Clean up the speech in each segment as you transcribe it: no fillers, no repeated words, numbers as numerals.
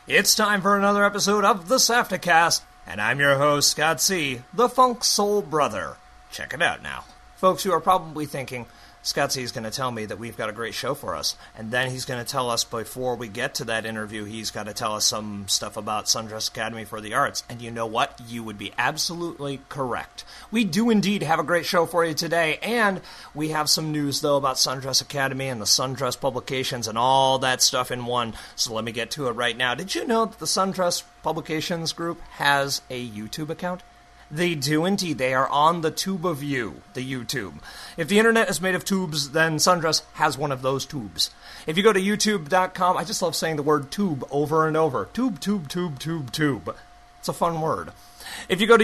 It's time for another episode of the SAFTAcast, and I'm your host, Scott C., the Funk Soul Brother. Check it out now. Folks, you are probably thinking, Scott C. is going to tell me that we've got a great show for us, and then he's going to tell us before we get to that interview, he's got to tell us some stuff about Sundress Academy for the Arts. And you know what? You would be absolutely correct. We do indeed have a great show for you today, and we have some news, though, about Sundress Academy and the Sundress Publications and all that stuff in one. So let me get to it right now. Did you know that the Sundress Publications group has a YouTube account? They do indeed. They are on the Tube of You, the YouTube. If the internet is made of tubes, then Sundress has one of those tubes. If you go to youtube.com, I just love saying the word tube over and over. Tube, tube, tube, tube, tube. It's a fun word. If you go to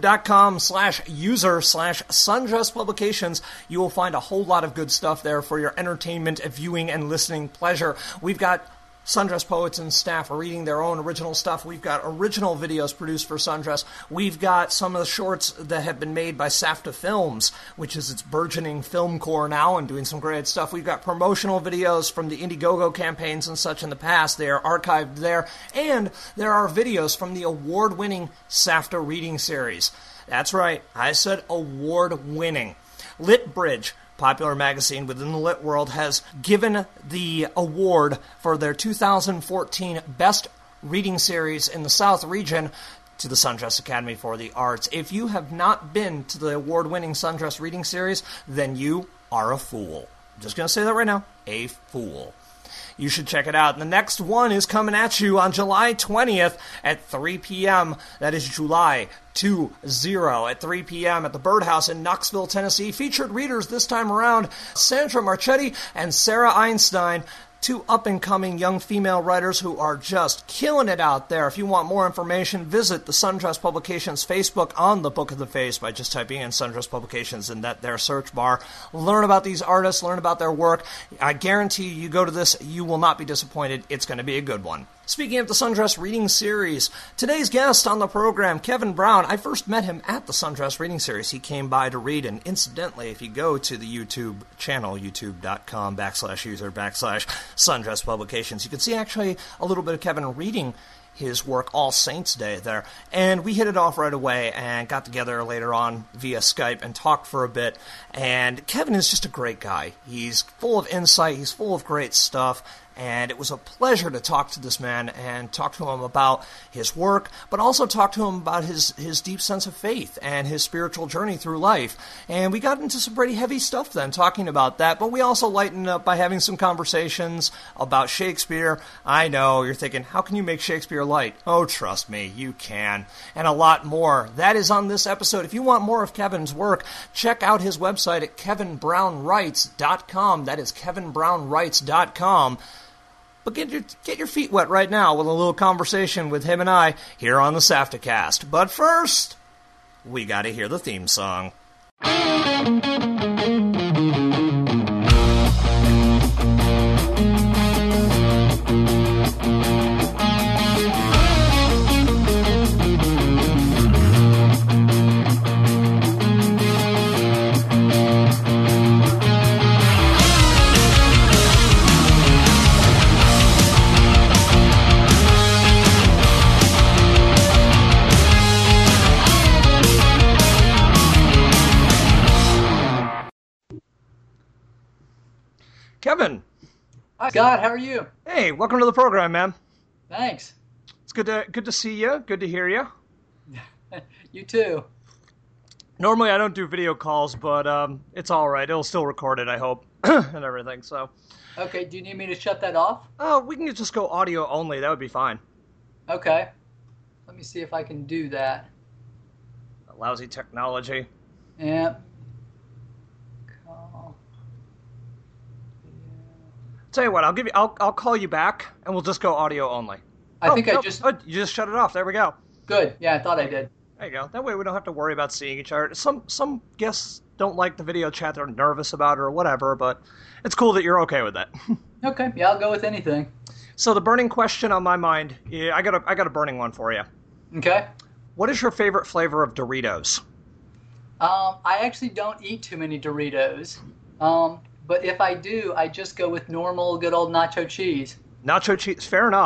youtube.com/user/Sundress Publications, you will find a whole lot of good stuff there for your entertainment, viewing, and listening pleasure. We've got Sundress poets and staff are reading their own original stuff. We've got original videos produced for Sundress. We've got some of the shorts that have been made by SAFTA Films, which is its burgeoning film corps now and doing some great stuff. We've got promotional videos from the Indiegogo campaigns and such in the past. They are archived there. And there are videos from the award-winning SAFTA reading series. That's right, I said award-winning. LitBridge, popular magazine within the lit world, has given the award for their 2014 Best Reading Series in the South region to the Sundress Academy for the Arts. If you have not been to the award-winning Sundress Reading Series, then you are a fool. I'm just going to say that right now. A fool. You should check it out. The next one is coming at you on July 20th at 3 p.m. That is July 20 at 3 p.m. at the Birdhouse in Knoxville, Tennessee. Featured readers this time around, Sandra Marchetti and Sarah Einstein, two up-and-coming young female writers who are just killing it out there. If you want more information, visit the Sundress Publications Facebook on the Book of the Face by just typing in Sundress Publications in their search bar. Learn about these artists, learn about their work. I guarantee you go to this, you will not be disappointed. It's going to be a good one. Speaking of the Sundress Reading Series, today's guest on the program, Kevin Brown, I first met him at the Sundress Reading Series. He came by to read, and incidentally, if you go to the YouTube channel, youtube.com/user/Sundress Publications, you can see actually a little bit of Kevin reading his work All Saints Day there. And we hit it off right away and got together later on via Skype and talked for a bit. And Kevin is just a great guy. He's full of insight. He's full of great stuff. And it was a pleasure to talk to this man and talk to him about his work, but also talk to him about his deep sense of faith and his spiritual journey through life. And we got into some pretty heavy stuff then talking about that, but we also lightened up by having some conversations about Shakespeare. I know, you're thinking, how can you make Shakespeare light? Oh, trust me, you can. And a lot more. That is on this episode. If you want more of Kevin's work, check out his website at kevinbrownwrites.com. That is kevinbrownwrites.com. But get your feet wet right now with a little conversation with him and I here on the SAFTAcast. But first, we gotta hear the theme song. Kevin. Hi, Scott. How are you? Hey, welcome to the program, man. Thanks. It's good to see you. Good to hear you. You too. Normally I don't do video calls, but it's all right. It'll still record it, I hope, and everything. So. Okay. Do you need me to shut that off? We can just go audio only. That would be fine. Okay. Let me see if I can do that. Lousy technology. Yeah. Tell you what, I'll call you back, and we'll just go audio only. You just shut it off. There we go. Good. Yeah, I thought I did. There you go. That way we don't have to worry about seeing each other. Some guests don't like the video chat; they're nervous about it or whatever. But it's cool that you're okay with that. Okay. Yeah, I'll go with anything. So the burning question on my mind, I got a burning one for you. Okay. What is your favorite flavor of Doritos? I actually don't eat too many Doritos. But if I do, I just go with normal, good old nacho cheese. Nacho cheese, fair enough.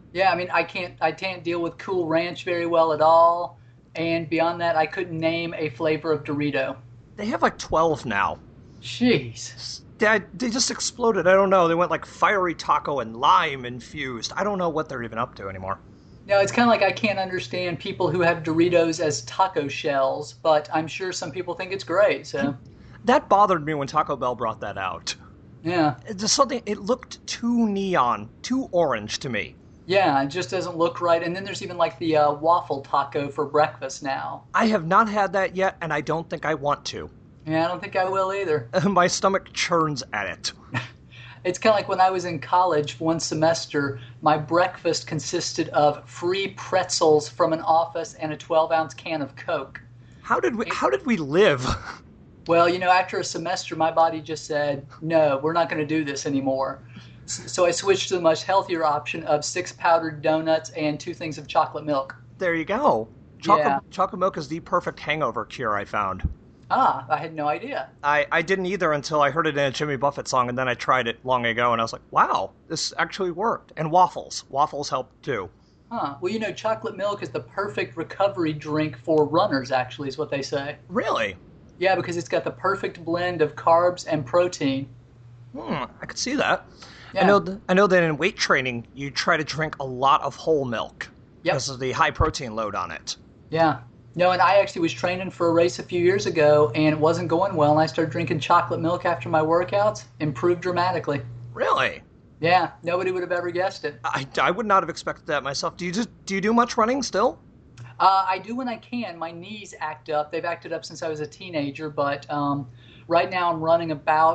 Yeah, I mean, I can't deal with Cool Ranch very well at all. And beyond that, I couldn't name a flavor of Dorito. They have like 12 now. Jeez. They just exploded. I don't know. They went like fiery taco and lime infused. I don't know what they're even up to anymore. No, it's kind of like I can't understand people who have Doritos as taco shells, but I'm sure some people think it's great. So, That bothered me when Taco Bell brought that out. yeah. It's just something, it looked too neon, too orange to me. Yeah, it just doesn't look right. And then there's even like the waffle taco for breakfast now. I have not had that yet, and I don't think I want to. Yeah, I don't think I will either. My stomach churns at it. It's kind of like when I was in college one semester, my breakfast consisted of free pretzels from an office and a 12-ounce can of Coke. How did we live? Well, after a semester, my body just said, no, we're not going to do this anymore. So I switched to the much healthier option of 6 powdered donuts and 2 things of chocolate milk. There you go. Chocolate milk is the perfect hangover cure, I found. Ah, I had no idea. I didn't either until I heard it in a Jimmy Buffett song, and then I tried it long ago, and I was like, wow, this actually worked. And waffles. Waffles help, too. Huh. Well, chocolate milk is the perfect recovery drink for runners, actually, is what they say. Really? Yeah, because it's got the perfect blend of carbs and protein. I could see that. Yeah. I know that in weight training, you try to drink a lot of whole milk. Yep. Because of the high protein load on it. Yeah. No, and I actually was training for a race a few years ago, and it wasn't going well, and I started drinking chocolate milk after my workouts. Improved dramatically. Really? Yeah, nobody would have ever guessed it. I would not have expected that myself. Do you do much running still? I do when I can. My knees act up. They've acted up since I was a teenager, but right now I'm running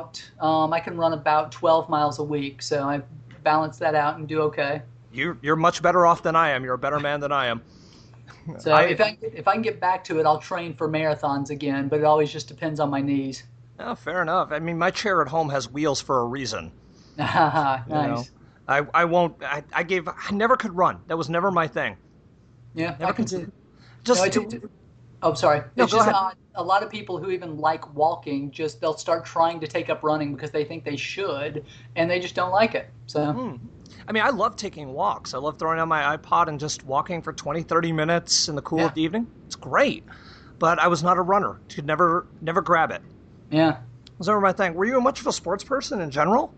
I can run about 12 miles a week, so I balance that out and do okay. You're much better off than I am. You're a better man than I am. So if I can get back to it, I'll train for marathons again, but it always just depends on my knees. Oh, fair enough. I mean, my chair at home has wheels for a reason. Nice. You know? I won't. I never could run. That was never my thing. Yeah, Never I can could. see. Just Oh, sorry. No, It's go just ahead. odd. A lot of people who even like walking, they'll start trying to take up running because they think they should, and they just don't like it. So, I mean, I love taking walks. I love throwing on my iPod and just walking for 20, 30 minutes in the cool of the evening. It's great. But I was not a runner. Could never grab it. yeah. It was never my thing. Were you much of a sports person in general?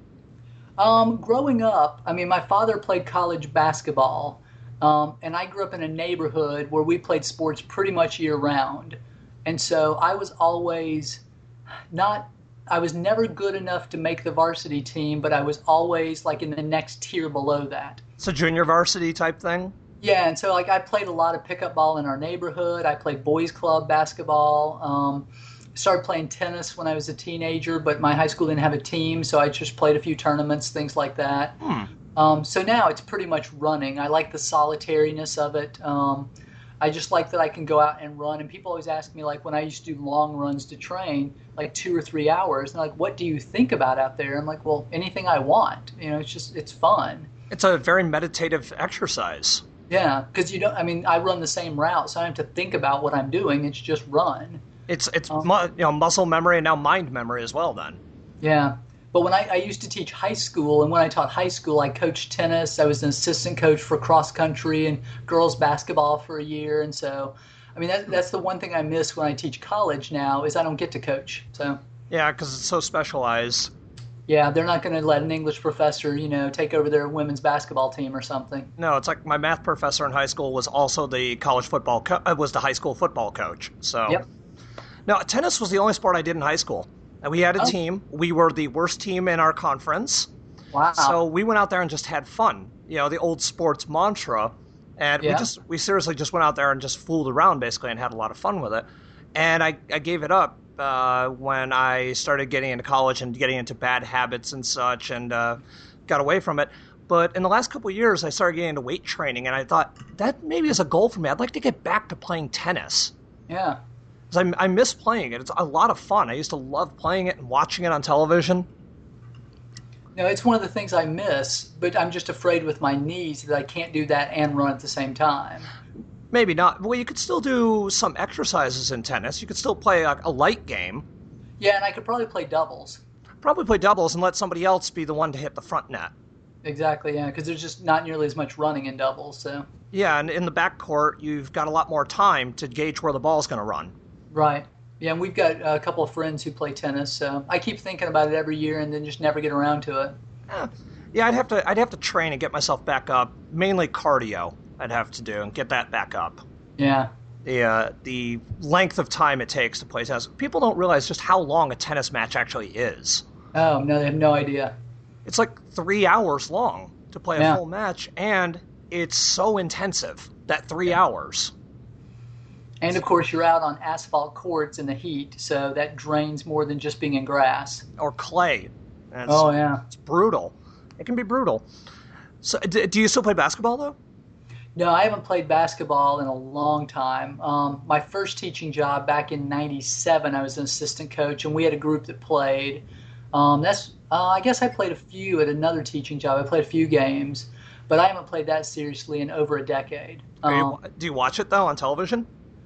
Growing up, I mean, my father played college basketball, and I grew up in a neighborhood where we played sports pretty much year round. And so I was always I was never good enough to make the varsity team, but I was always like in the next tier below that. It's a junior varsity type thing? Yeah, and so like I played a lot of pickup ball in our neighborhood. I played boys club basketball. Started playing tennis when I was a teenager, but my high school didn't have a team, so I just played a few tournaments, things like that. So now it's pretty much running. I like the solitariness of it. I just like that I can go out and run. And people always ask me, like, when I used to do long runs to train, like 2 or 3 hours, and like, what do you think about out there? I'm like, well, anything I want. It's fun. It's a very meditative exercise. Yeah, because I run the same route, so I don't have to think about what I'm doing. It's just run. It's muscle memory and now mind memory as well then. Yeah. But when I used to teach high school, and when I taught high school, I coached tennis. I was an assistant coach for cross country and girls basketball for a year. And so, I mean, that's the one thing I miss when I teach college now is I don't get to coach. So Yeah, because it's so specialized. yeah, they're not going to let an English professor, take over their women's basketball team or something. No, it's like my math professor in high school was also the college football was the high school football coach. So Yep. No, tennis was the only sport I did in high school. And we had a team. We were the worst team in our conference. Wow. So we went out there and just had fun. The old sports mantra. And we seriously just went out there and just fooled around basically and had a lot of fun with it. And I gave it up when I started getting into college and getting into bad habits and such and got away from it. But in the last couple of years, I started getting into weight training, and I thought, that maybe is a goal for me. I'd like to get back to playing tennis. Yeah. Because I miss playing it. It's a lot of fun. I used to love playing it and watching it on television. No, it's one of the things I miss, but I'm just afraid with my knees that I can't do that and run at the same time. Maybe not. Well, you could still do some exercises in tennis. You could still play a light game. Yeah, and I could probably play doubles. Probably play doubles and let somebody else be the one to hit the front net. exactly. Yeah, because there's just not nearly as much running in doubles. So Yeah, and in the backcourt, you've got a lot more time to gauge where the ball's going to run. right. Yeah, and we've got a couple of friends who play tennis, so I keep thinking about it every year and then just never get around to it. Eh, yeah, I'd have to train and get myself back up. Mainly cardio, I'd have to do and get that back up. Yeah. The length of time it takes to play tennis. People don't realize just how long a tennis match actually is. Oh, no, they have no idea. It's like 3 hours long to play a Yeah. full match, and it's so intensive, that 3 hours. And of course, you're out on asphalt courts in the heat, so that drains more than just being in grass. Or clay. And Oh, yeah. it's brutal. It can be brutal. So, do you still play basketball, though? No, I haven't played basketball in a long time. My first teaching job back in '97, I was an assistant coach, and we had a group that played. I guess I played a few at another teaching job. I played a few games, but I haven't played that seriously in over a decade. Do you watch it, though, on television?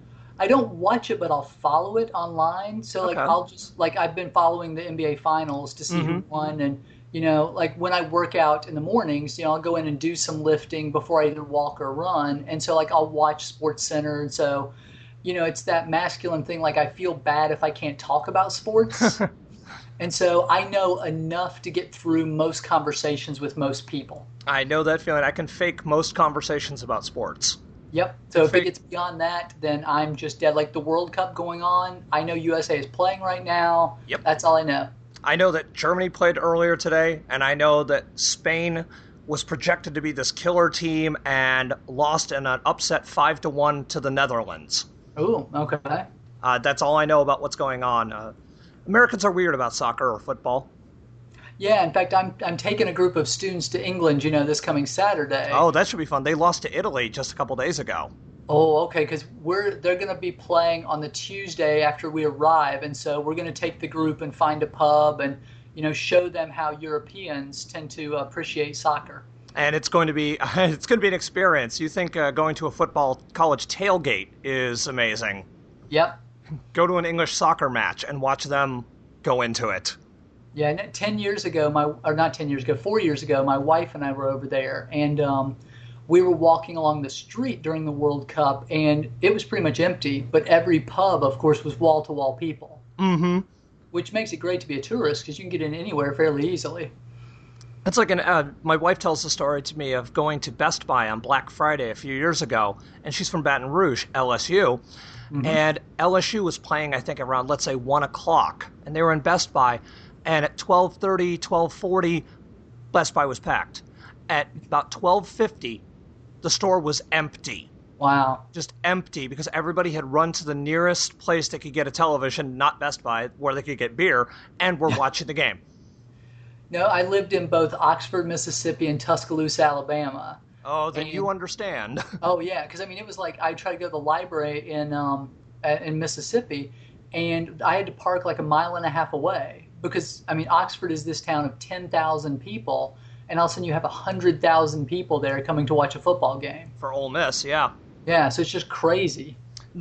I don't watch it, but I'll follow it online. So like Okay. I'll just like I've been following the NBA finals to see who won, and like when I work out in the mornings, I'll go in and do some lifting before I either walk or run, and so like I'll watch Sports Center, and so it's that masculine thing. Like I feel bad if I can't talk about sports, and so I know enough to get through most conversations with most people. I know that feeling. I can fake most conversations about sports. Yep. So if it gets beyond that, then I'm just dead. Like the World Cup going on, I know USA is playing right now. Yep. That's all I know. I know that Germany played earlier today, and I know that Spain was projected to be this killer team and lost in an upset 5-1 to the Netherlands. Ooh, okay. That's all I know about what's going on. Americans are weird about soccer or football. Yeah, in fact, I'm taking a group of students to England, this coming Saturday. Oh, that should be fun. They lost to Italy just a couple days ago. Oh, okay, because they're going to be playing on the Tuesday after we arrive, and so we're going to take the group and find a pub and show them how Europeans tend to appreciate soccer. And it's going to be an experience. You think going to a football college tailgate is amazing. Yep. Go to an English soccer match and watch them go into it. Yeah, and 10 years ago, 4 years ago, my wife and I were over there, and we were walking along the street during the World Cup, and it was pretty much empty, but every pub, of course, was wall-to-wall people. Mm-hmm. Which makes it great to be a tourist, because you can get in anywhere fairly easily. It's like my wife tells the story to me of going to Best Buy on Black Friday a few years ago, and she's from Baton Rouge, LSU, and LSU was playing, I think, around, let's say, 1 o'clock, and they were in Best Buy, and at 12:30, 12:40, Best Buy was packed. At about 12:50, the store was empty. Wow. Just empty, because everybody had run to the nearest place they could get a television, not Best Buy, where they could get beer, and were watching the game. No, I lived in both Oxford, Mississippi, and Tuscaloosa, Alabama. Oh, then you understand. Oh, yeah, because, it was like I tried to go to the library in Mississippi, and I had to park like a mile and a half away. Because, Oxford is this town of 10,000 people, and all of a sudden you have 100,000 people there coming to watch a football game. For Ole Miss, yeah. Yeah, so it's just crazy.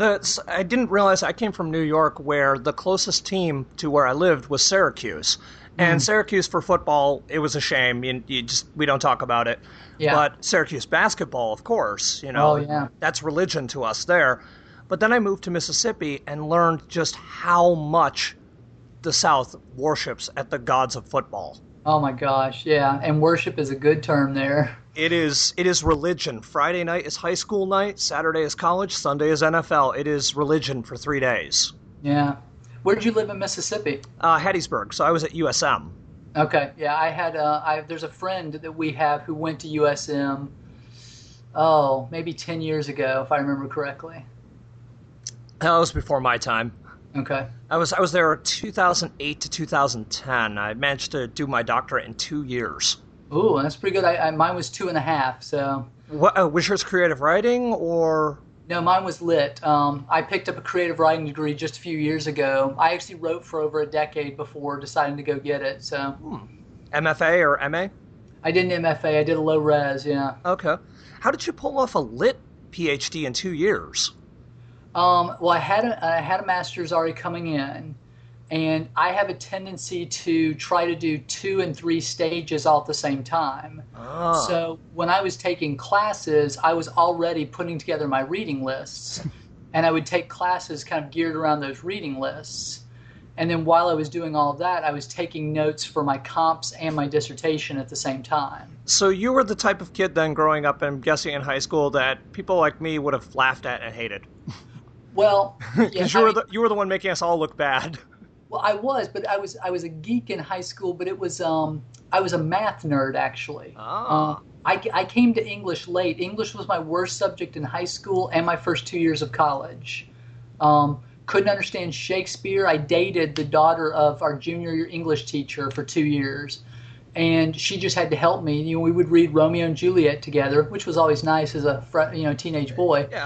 I didn't realize I came from New York, where the closest team to where I lived was Syracuse. And Syracuse for football, it was a shame. We don't talk about it. Yeah. But Syracuse basketball, of course, Oh, yeah. that's religion to us there. But then I moved to Mississippi and learned just how much the South worships at the gods of football. Oh my gosh, yeah. And worship is a good term there. It is religion. Friday night is high school night, Saturday is college, Sunday is NFL. It is religion for 3 days. Yeah. Where did you live in Mississippi? Hattiesburg, so I was at USM. Okay, yeah. I had there's a friend that we have who went to USM. Oh, maybe 10 years ago, if I remember correctly. That was before my time. Okay. I was there 2008 to 2010. I managed to do my doctorate in 2 years. Ooh, that's pretty good. Mine was 2.5. So. What was yours creative writing or? No, mine was lit. I picked up a creative writing degree just a few years ago. I actually wrote for over a decade before deciding to go get it. So. MFA or MA? I did an MFA. I did a low res. Yeah. Okay. How did you pull off a lit PhD in 2 years? Well, I had a master's already coming in, And I have a tendency to try to do 2 and 3 stages all at the same time. Ah. So when I was taking classes, I was already putting together my reading lists. And I would take classes kind of geared around those reading lists. And then while I was doing all of that, I was taking notes for my comps and my dissertation at the same time. So you were the type of kid then growing up, I'm guessing in high school, that people like me would have laughed at and hated. Well, because you were the one making us all look bad. Well, I was, but I was a geek in high school, but it was I was a math nerd actually. Ah. I came to English late. English was my worst subject in high school and my first 2 years of college. Couldn't understand Shakespeare. I dated the daughter of our junior year English teacher for 2 years, and she just had to help me. You know, we would read Romeo and Juliet together, which was always nice as a teenage boy. Yeah.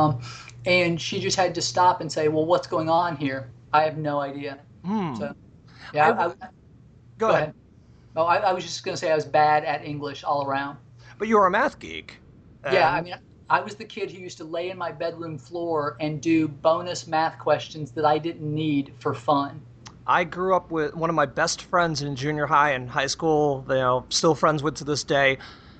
And she just had to stop and say, "Well, what's going on here? I have no idea." So, yeah. Go ahead. Oh, I was just going to say I was bad at English all around. But you were a math geek. Yeah, I mean, I was the kid who used to lay in my bedroom floor and do bonus math questions that I didn't need for fun. I grew up with one of my best friends in junior high and high school, still friends with to this day.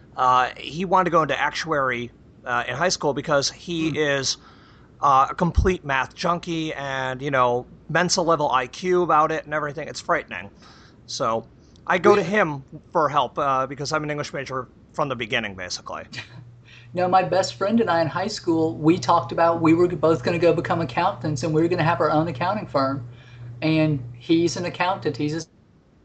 He wanted to go into actuary in high school because he is a complete math junkie and, Mensa level IQ about it and everything. It's frightening. So I go to him for help because I'm an English major from the beginning, basically. No, my best friend and I in high school, we talked about we were both going to go become accountants and we were going to have our own accounting firm. And he's an accountant. He's a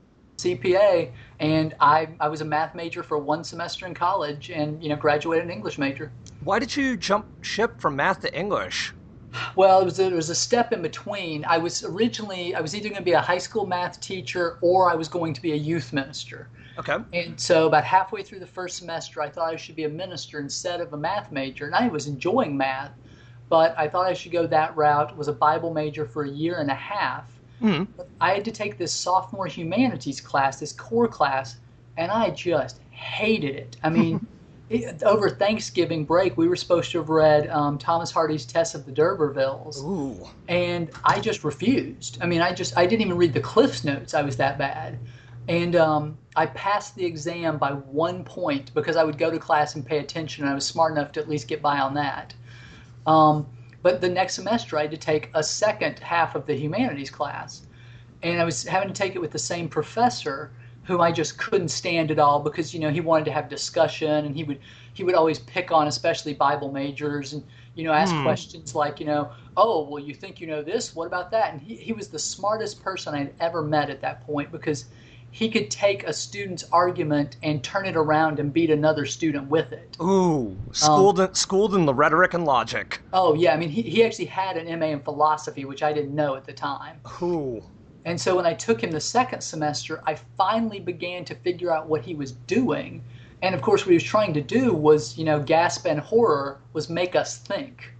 CPA. And I was a math major for 1 semester in college and, graduated an English major. Why did you jump ship from math to English? Well, it was a step in between. I was either going to be a high school math teacher or I was going to be a youth minister. Okay. And so about halfway through the first semester, I thought I should be a minister instead of a math major. And I was enjoying math, but I thought I should go that route. Was a Bible major for a year and a half. Mm-hmm. But I had to take this sophomore humanities class, this core class, and I just hated it. I mean, over Thanksgiving break, we were supposed to have read Thomas Hardy's Tess of the D'Urbervilles. Ooh. And I just refused. I mean, I didn't even read the Cliff's Notes. I was that bad. And I passed the exam by 1 point because I would go to class and pay attention, and I was smart enough to at least get by on that. But the next semester, I had to take a second half of the humanities class. And I was having to take it with the same professor whom I just couldn't stand at all because, he wanted to have discussion, and he would always pick on especially Bible majors and, ask questions like, "Oh, well, you think you know this? What about that?" And he was the smartest person I'd ever met at that point because he could take a student's argument and turn it around and beat another student with it. Ooh, schooled in the rhetoric and logic. Oh, yeah. I mean, he actually had an MA in philosophy, which I didn't know at the time. Ooh. And so when I took him the second semester, I finally began to figure out what he was doing. And, of course, what he was trying to do was, gasp and horror, was make us think.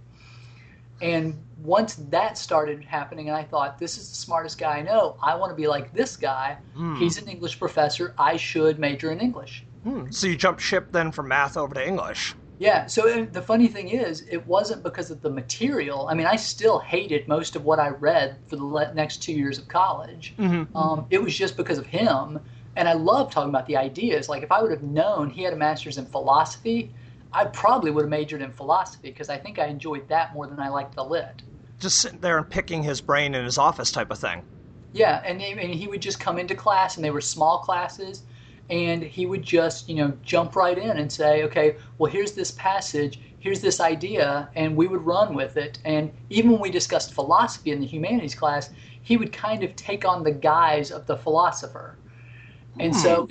And once that started happening, and I thought, this is the smartest guy I know. I want to be like this guy. He's an English professor. I should major in English. So you jumped ship then from math over to English. Yeah. So the funny thing is, it wasn't because of the material. I mean, I still hated most of what I read for the next 2 years of college. Mm-hmm. It was just because of him. And I love talking about the ideas. Like, if I would have known he had a master's in philosophy, I probably would have majored in philosophy because I think I enjoyed that more than I liked the lit. Just sitting there and picking his brain in his office type of thing. Yeah, and he would just come into class, and they were small classes, and he would just, jump right in and say, okay, well, here's this passage, here's this idea, and we would run with it. And even when we discussed philosophy in the humanities class, he would kind of take on the guise of the philosopher. And so,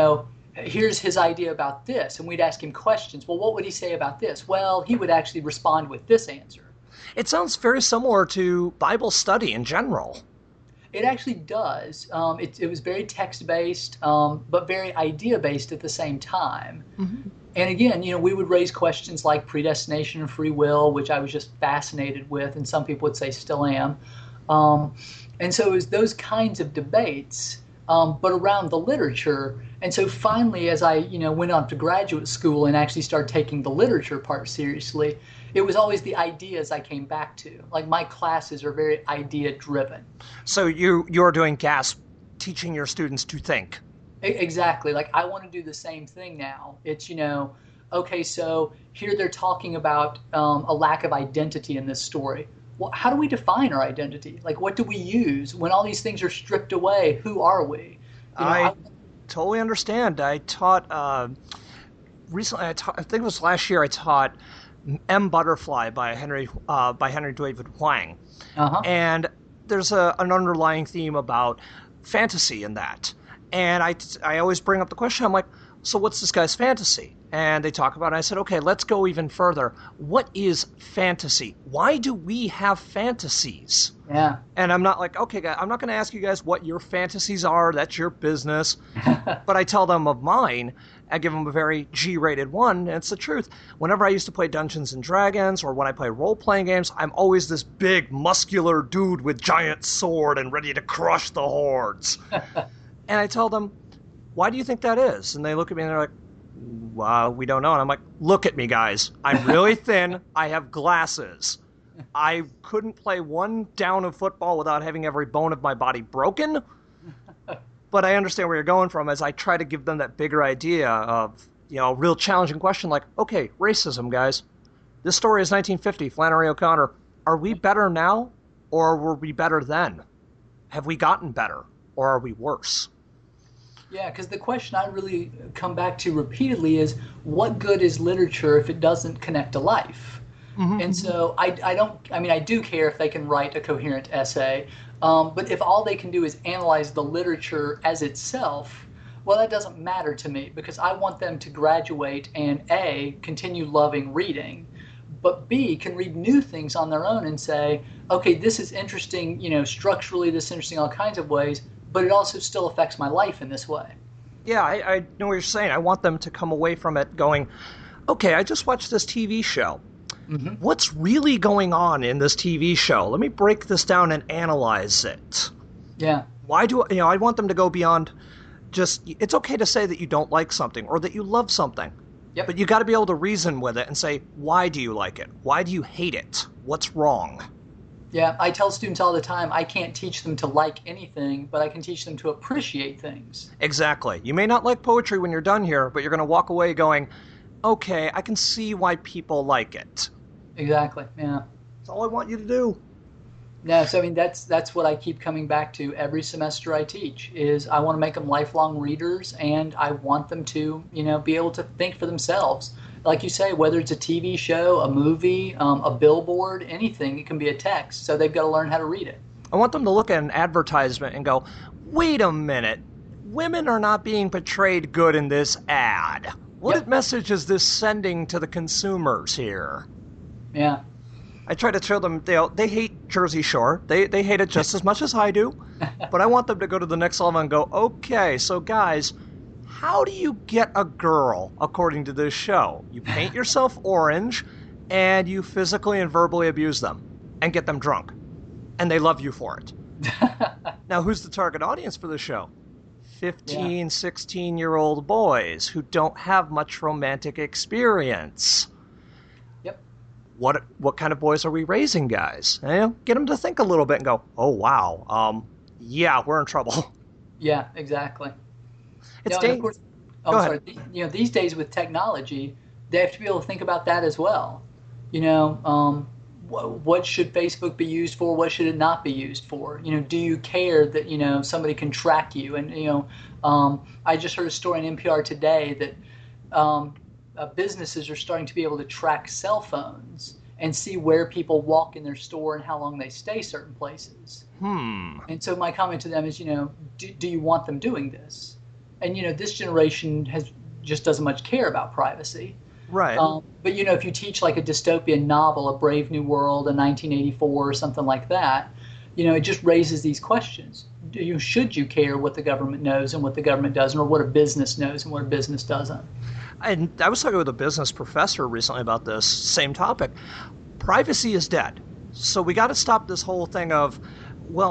here's his idea about this, and we'd ask him questions. Well, what would he say about this? Well, he would actually respond with this answer. It sounds very similar to Bible study in general. It actually does. It was very text-based, but very idea-based at the same time. Mm-hmm. And again, we would raise questions like predestination and free will, which I was just fascinated with, and some people would say still am. And so it was those kinds of debates but around the literature. And so finally, as I, went on to graduate school and actually started taking the literature part seriously, it was always the ideas I came back to. Like my classes are very idea driven. So you're doing GASP, teaching your students to think. Exactly. Like I want to do the same thing now. It's, okay, so here they're talking about a lack of identity in this story. Well, how do we define our identity? Like, what do we use when all these things are stripped away? Who are we? I totally understand. I taught recently. I think it was last year. I taught M. Butterfly by Henry David Hwang, and there's an underlying theme about fantasy in that. And I always bring up the question. I'm like, so what's this guy's fantasy? And they talk about it. I said, okay, let's go even further. What is fantasy? Why do we have fantasies? Yeah. And I'm not like, okay, guys, I'm not going to ask you guys what your fantasies are. That's your business. But I tell them of mine. I give them a very G-rated one, and it's the truth. Whenever I used to play Dungeons and Dragons or when I play role-playing games, I'm always this big, muscular dude with giant sword and ready to crush the hordes. And I tell them, why do you think that is? And they look at me and they're like, well, we don't know. And I'm like, look at me, guys. I'm really thin. I have glasses. I couldn't play one down of football without having every bone of my body broken. But I understand where you're going from as I try to give them that bigger idea of, a real challenging question like, okay, racism, guys. This story is 1950, Flannery O'Connor. Are we better now or were we better then? Have we gotten better or are we worse? Yeah, because the question I really come back to repeatedly is, what good is literature if it doesn't connect to life? Mm-hmm. And so I do care if they can write a coherent essay, but if all they can do is analyze the literature as itself, well, that doesn't matter to me because I want them to graduate and A, continue loving reading, but B, can read new things on their own and say, okay, this is interesting, structurally, this is interesting all kinds of ways, but it also still affects my life in this way. Yeah, I know what you're saying. I want them to come away from it going, okay, I just watched this TV show. Mm-hmm. What's really going on in this TV show? Let me break this down and analyze it. Yeah. Why do I want them to go beyond just, it's okay to say that you don't like something or that you love something. Yep. But you got to be able to reason with it and say, why do you like it? Why do you hate it? What's wrong? Yeah, I tell students all the time, I can't teach them to like anything, but I can teach them to appreciate things. Exactly. You may not like poetry when you're done here, but you're going to walk away going, okay, I can see why people like it. Exactly, yeah. That's all I want you to do. Yeah, so that's what I keep coming back to every semester I teach, is I want to make them lifelong readers, and I want them to, be able to think for themselves. Like you say, whether it's a TV show, a movie, a billboard, anything, it can be a text. So they've got to learn how to read it. I want them to look at an advertisement and go, wait a minute, women are not being portrayed good in this ad. What message is this sending to the consumers here? Yeah. I try to show them, they hate Jersey Shore. They hate it just as much as I do. But I want them to go to the next level and go, okay, so guys, how do you get a girl according to this show? You paint yourself orange and you physically and verbally abuse them and get them drunk. And they love you for it. Now, who's the target audience for the show? 15, 16-year-old boys who don't have much romantic experience. Yep. What kind of boys are we raising, guys? Get them to think a little bit and go, oh, wow, yeah, we're in trouble. Yeah, exactly. It's of course, these days with technology, they have to be able to think about that as well. What should Facebook be used for? What should it not be used for? Do you care that, somebody can track you? And, I just heard a story on NPR today that businesses are starting to be able to track cell phones and see where people walk in their store and how long they stay certain places. And so my comment to them is, do you want them doing this? And, this generation just doesn't much care about privacy. Right. But, if you teach like a dystopian novel, A Brave New World, a 1984 or something like that, it just raises these questions. Should you care what the government knows and what the government doesn't, or what a business knows and what a business doesn't? And I was talking with a business professor recently about this same topic. Privacy is dead. So we got to stop this whole thing of, well,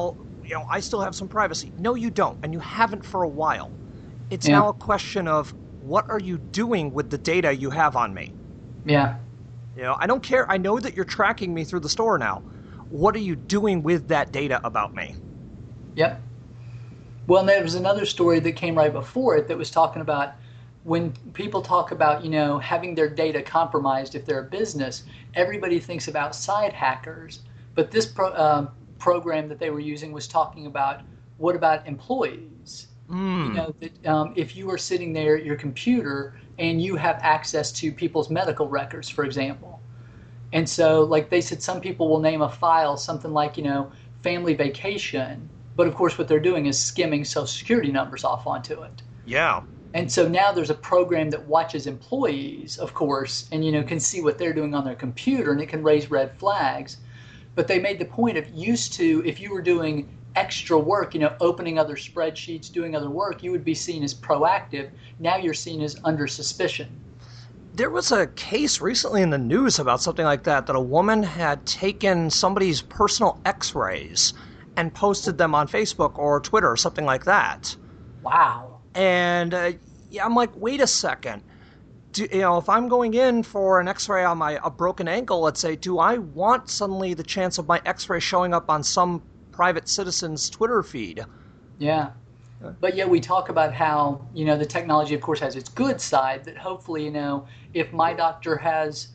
I still have some privacy. No, you don't, and you haven't for a while. It's Yeah. now a question of what are you doing with the data you have on me? Yeah. I don't care. I know that you're tracking me through the store now. What are you doing with that data about me? Yep. Well, and there was another story that came right before it that was talking about when people talk about, having their data compromised if they're a business, everybody thinks about side hackers. But this program that they were using was talking about what about employees? That if you are sitting there at your computer and you have access to people's medical records, for example. And so, like they said, some people will name a file something like, family vacation. But of course, what they're doing is skimming Social Security numbers off onto it. Yeah. And so now there's a program that watches employees, of course, and, can see what they're doing on their computer, and it can raise red flags. But they made the point of used to, if you were doing extra work, opening other spreadsheets, doing other work, you would be seen as proactive. Now you're seen as under suspicion. There was a case recently in the news about something like that a woman had taken somebody's personal x-rays and posted them on Facebook or Twitter or something like that. Wow. And I'm like, wait a second. If I'm going in for an x-ray on a broken ankle, let's say, do I want suddenly the chance of my x-ray showing up on some private citizen's Twitter feed? Yeah. But yeah, we talk about how, the technology, of course, has its good side, that hopefully, if my doctor has,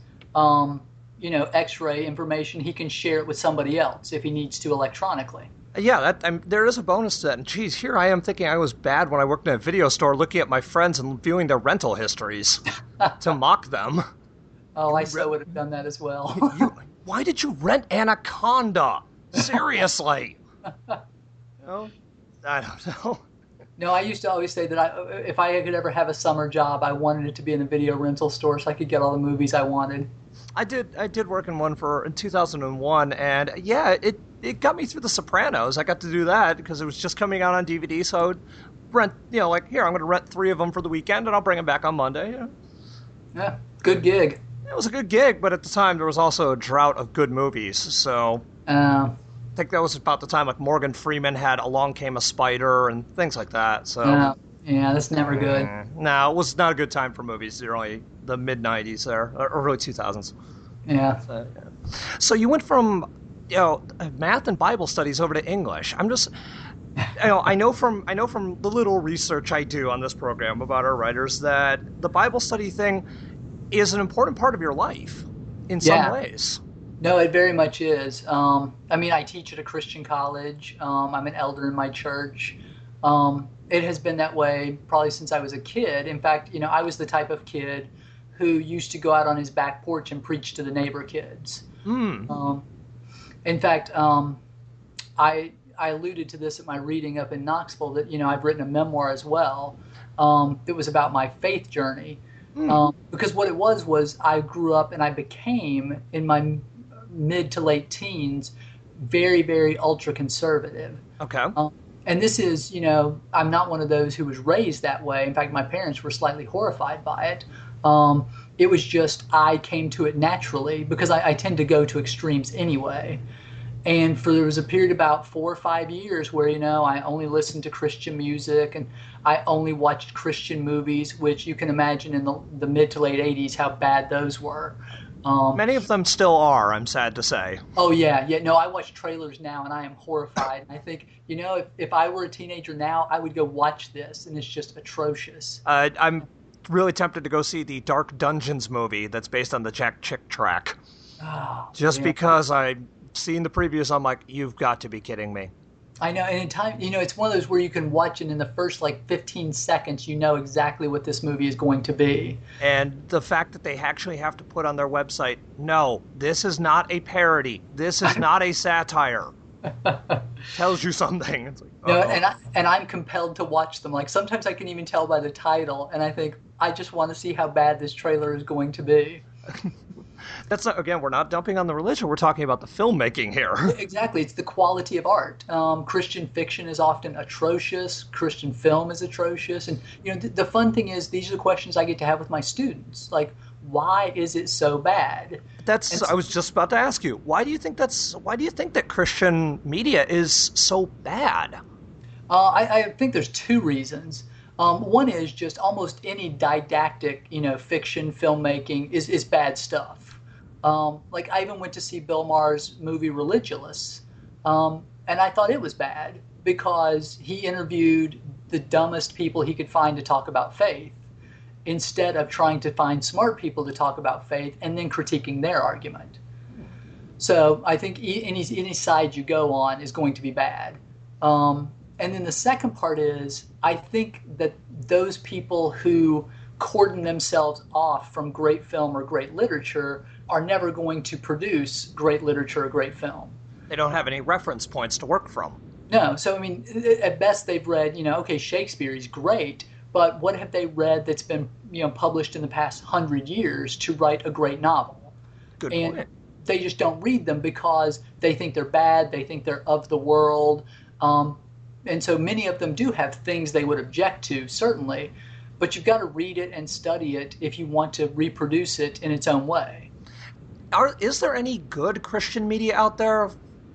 x-ray information, he can share it with somebody else if he needs to electronically. Yeah, there is a bonus to that. And geez, here I am thinking I was bad when I worked in a video store looking at my friends and viewing their rental histories to mock them. Oh, I so would have done that as well. Why did you rent Anaconda? Seriously. I don't know. No, I used to always say that if I could ever have a summer job, I wanted it to be in a video rental store so I could get all the movies I wanted. I did work in one in 2001, and yeah, it got me through The Sopranos. I got to do that because it was just coming out on DVD, so I would rent, here, I'm going to rent 3 of them for the weekend, and I'll bring them back on Monday. Yeah, good gig. It was a good gig, but at the time there was also a drought of good movies, so I think that was about the time like Morgan Freeman had Along Came a Spider and things like that. So yeah, that's never good. No, it was not a good time for movies. They're only the mid-90s there, or early 2000s. Yeah. So you went from math and Bible studies over to English. I'm just I know from the little research I do on this program about our writers that the Bible study thing is an important part of your life in some ways. No, it very much is. I teach at a Christian college. I'm an elder in my church. It has been that way probably since I was a kid. In fact, I was the type of kid who used to go out on his back porch and preach to the neighbor kids. In fact, I alluded to this at my reading up in Knoxville that, I've written a memoir as well that was about my faith journey. Because what it was I grew up and I became, in my mid to late teens, very, very ultra-conservative. Okay. And this is, I'm not one of those who was raised that way. In fact, my parents were slightly horrified by it. It was just I came to it naturally because I tend to go to extremes anyway. And there was a period about 4 or 5 years where, I only listened to Christian music and I only watched Christian movies, which you can imagine in the mid to late 80s how bad those were. Many of them still are, I'm sad to say. Oh, yeah. No, I watch trailers now and I am horrified. And I think, if I were a teenager now, I would go watch this and it's just atrocious. I'm really tempted to go see the Dark Dungeons movie that's based on the Jack Chick track. Because I've seen the previews, I'm like, you've got to be kidding me. I know, and in time, it's one of those where you can watch it in the first 15 seconds, you know exactly what this movie is going to be. And the fact that they actually have to put on their website, no, this is not a parody. This is not a satire. Tells you something. It's like, no, and I'm compelled to watch them. Sometimes I can even tell by the title, and I think I just want to see how bad this trailer is going to be. That's not, again, we're not dumping on the religion. We're talking about the filmmaking here. Exactly. It's the quality of art. Christian fiction is often atrocious. Christian film is atrocious. And, the fun thing is these are the questions I get to have with my students. why is it so bad? I was just about to ask you, why do you think that Christian media is so bad? I think there's two reasons. One is just almost any didactic, fiction filmmaking is bad stuff. Like I even went to see Bill Maher's movie Religulous, and I thought it was bad because he interviewed the dumbest people he could find to talk about faith, instead of trying to find smart people to talk about faith and then critiquing their argument. So I think any side you go on is going to be bad. And then the second part is, I think that those people who cordon themselves off from great film or great literature are never going to produce great literature or great film. They don't have any reference points to work from. No. So, I mean, at best they've read, okay, Shakespeare is great, but what have they read that's been, published in the past 100 years to write a great novel? Good and point. They just don't read them because they think they're bad, they think they're of the world. And so many of them do have things they would object to, certainly, but you've got to read it and study it if you want to reproduce it in its own way. Is there any good Christian media out there?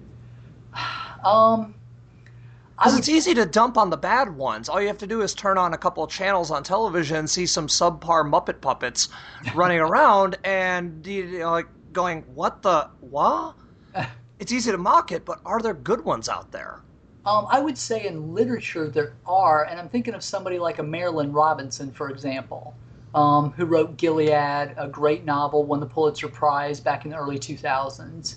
Because it's easy to dump on the bad ones. All you have to do is turn on a couple of channels on television, see some subpar Muppet puppets running around, and going, what? It's easy to mock it, but are there good ones out there? I would say in literature there are, and I'm thinking of somebody like a Marilynne Robinson, for example, who wrote Gilead, a great novel, won the Pulitzer Prize back in the early 2000s.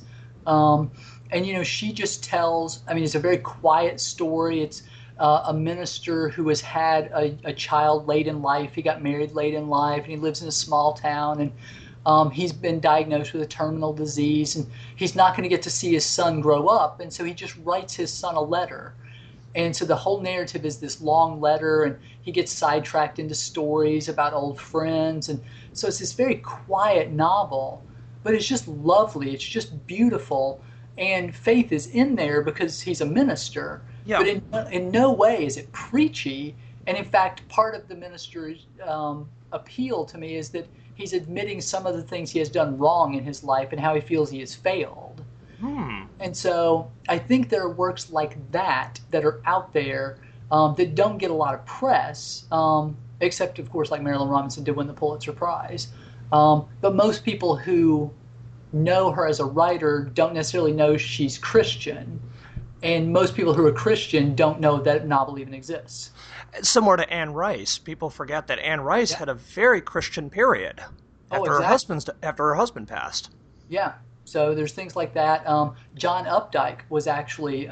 And, she just tells, it's a very quiet story. It's a minister who has had a child late in life. He got married late in life, and he lives in a small town, and he's been diagnosed with a terminal disease, and he's not going to get to see his son grow up, and so he just writes his son a letter. And so the whole narrative is this long letter, and he gets sidetracked into stories about old friends, and so it's this very quiet novel, but it's just lovely. It's just beautiful. And faith is in there because he's a minister. Yeah. But in no way is it preachy. And in fact, part of the minister's appeal to me is that he's admitting some of the things he has done wrong in his life and how he feels he has failed. And so I think there are works like that are out there that don't get a lot of press, except, of course, like Marilynne Robinson did win the Pulitzer Prize. But most people who know her as a writer don't necessarily know she's Christian, and most people who are Christian don't know that novel even exists. Similar to Anne Rice, people forget that Anne Rice had a very Christian period after her husband passed. Yeah, so there's things like that. John Updike was actually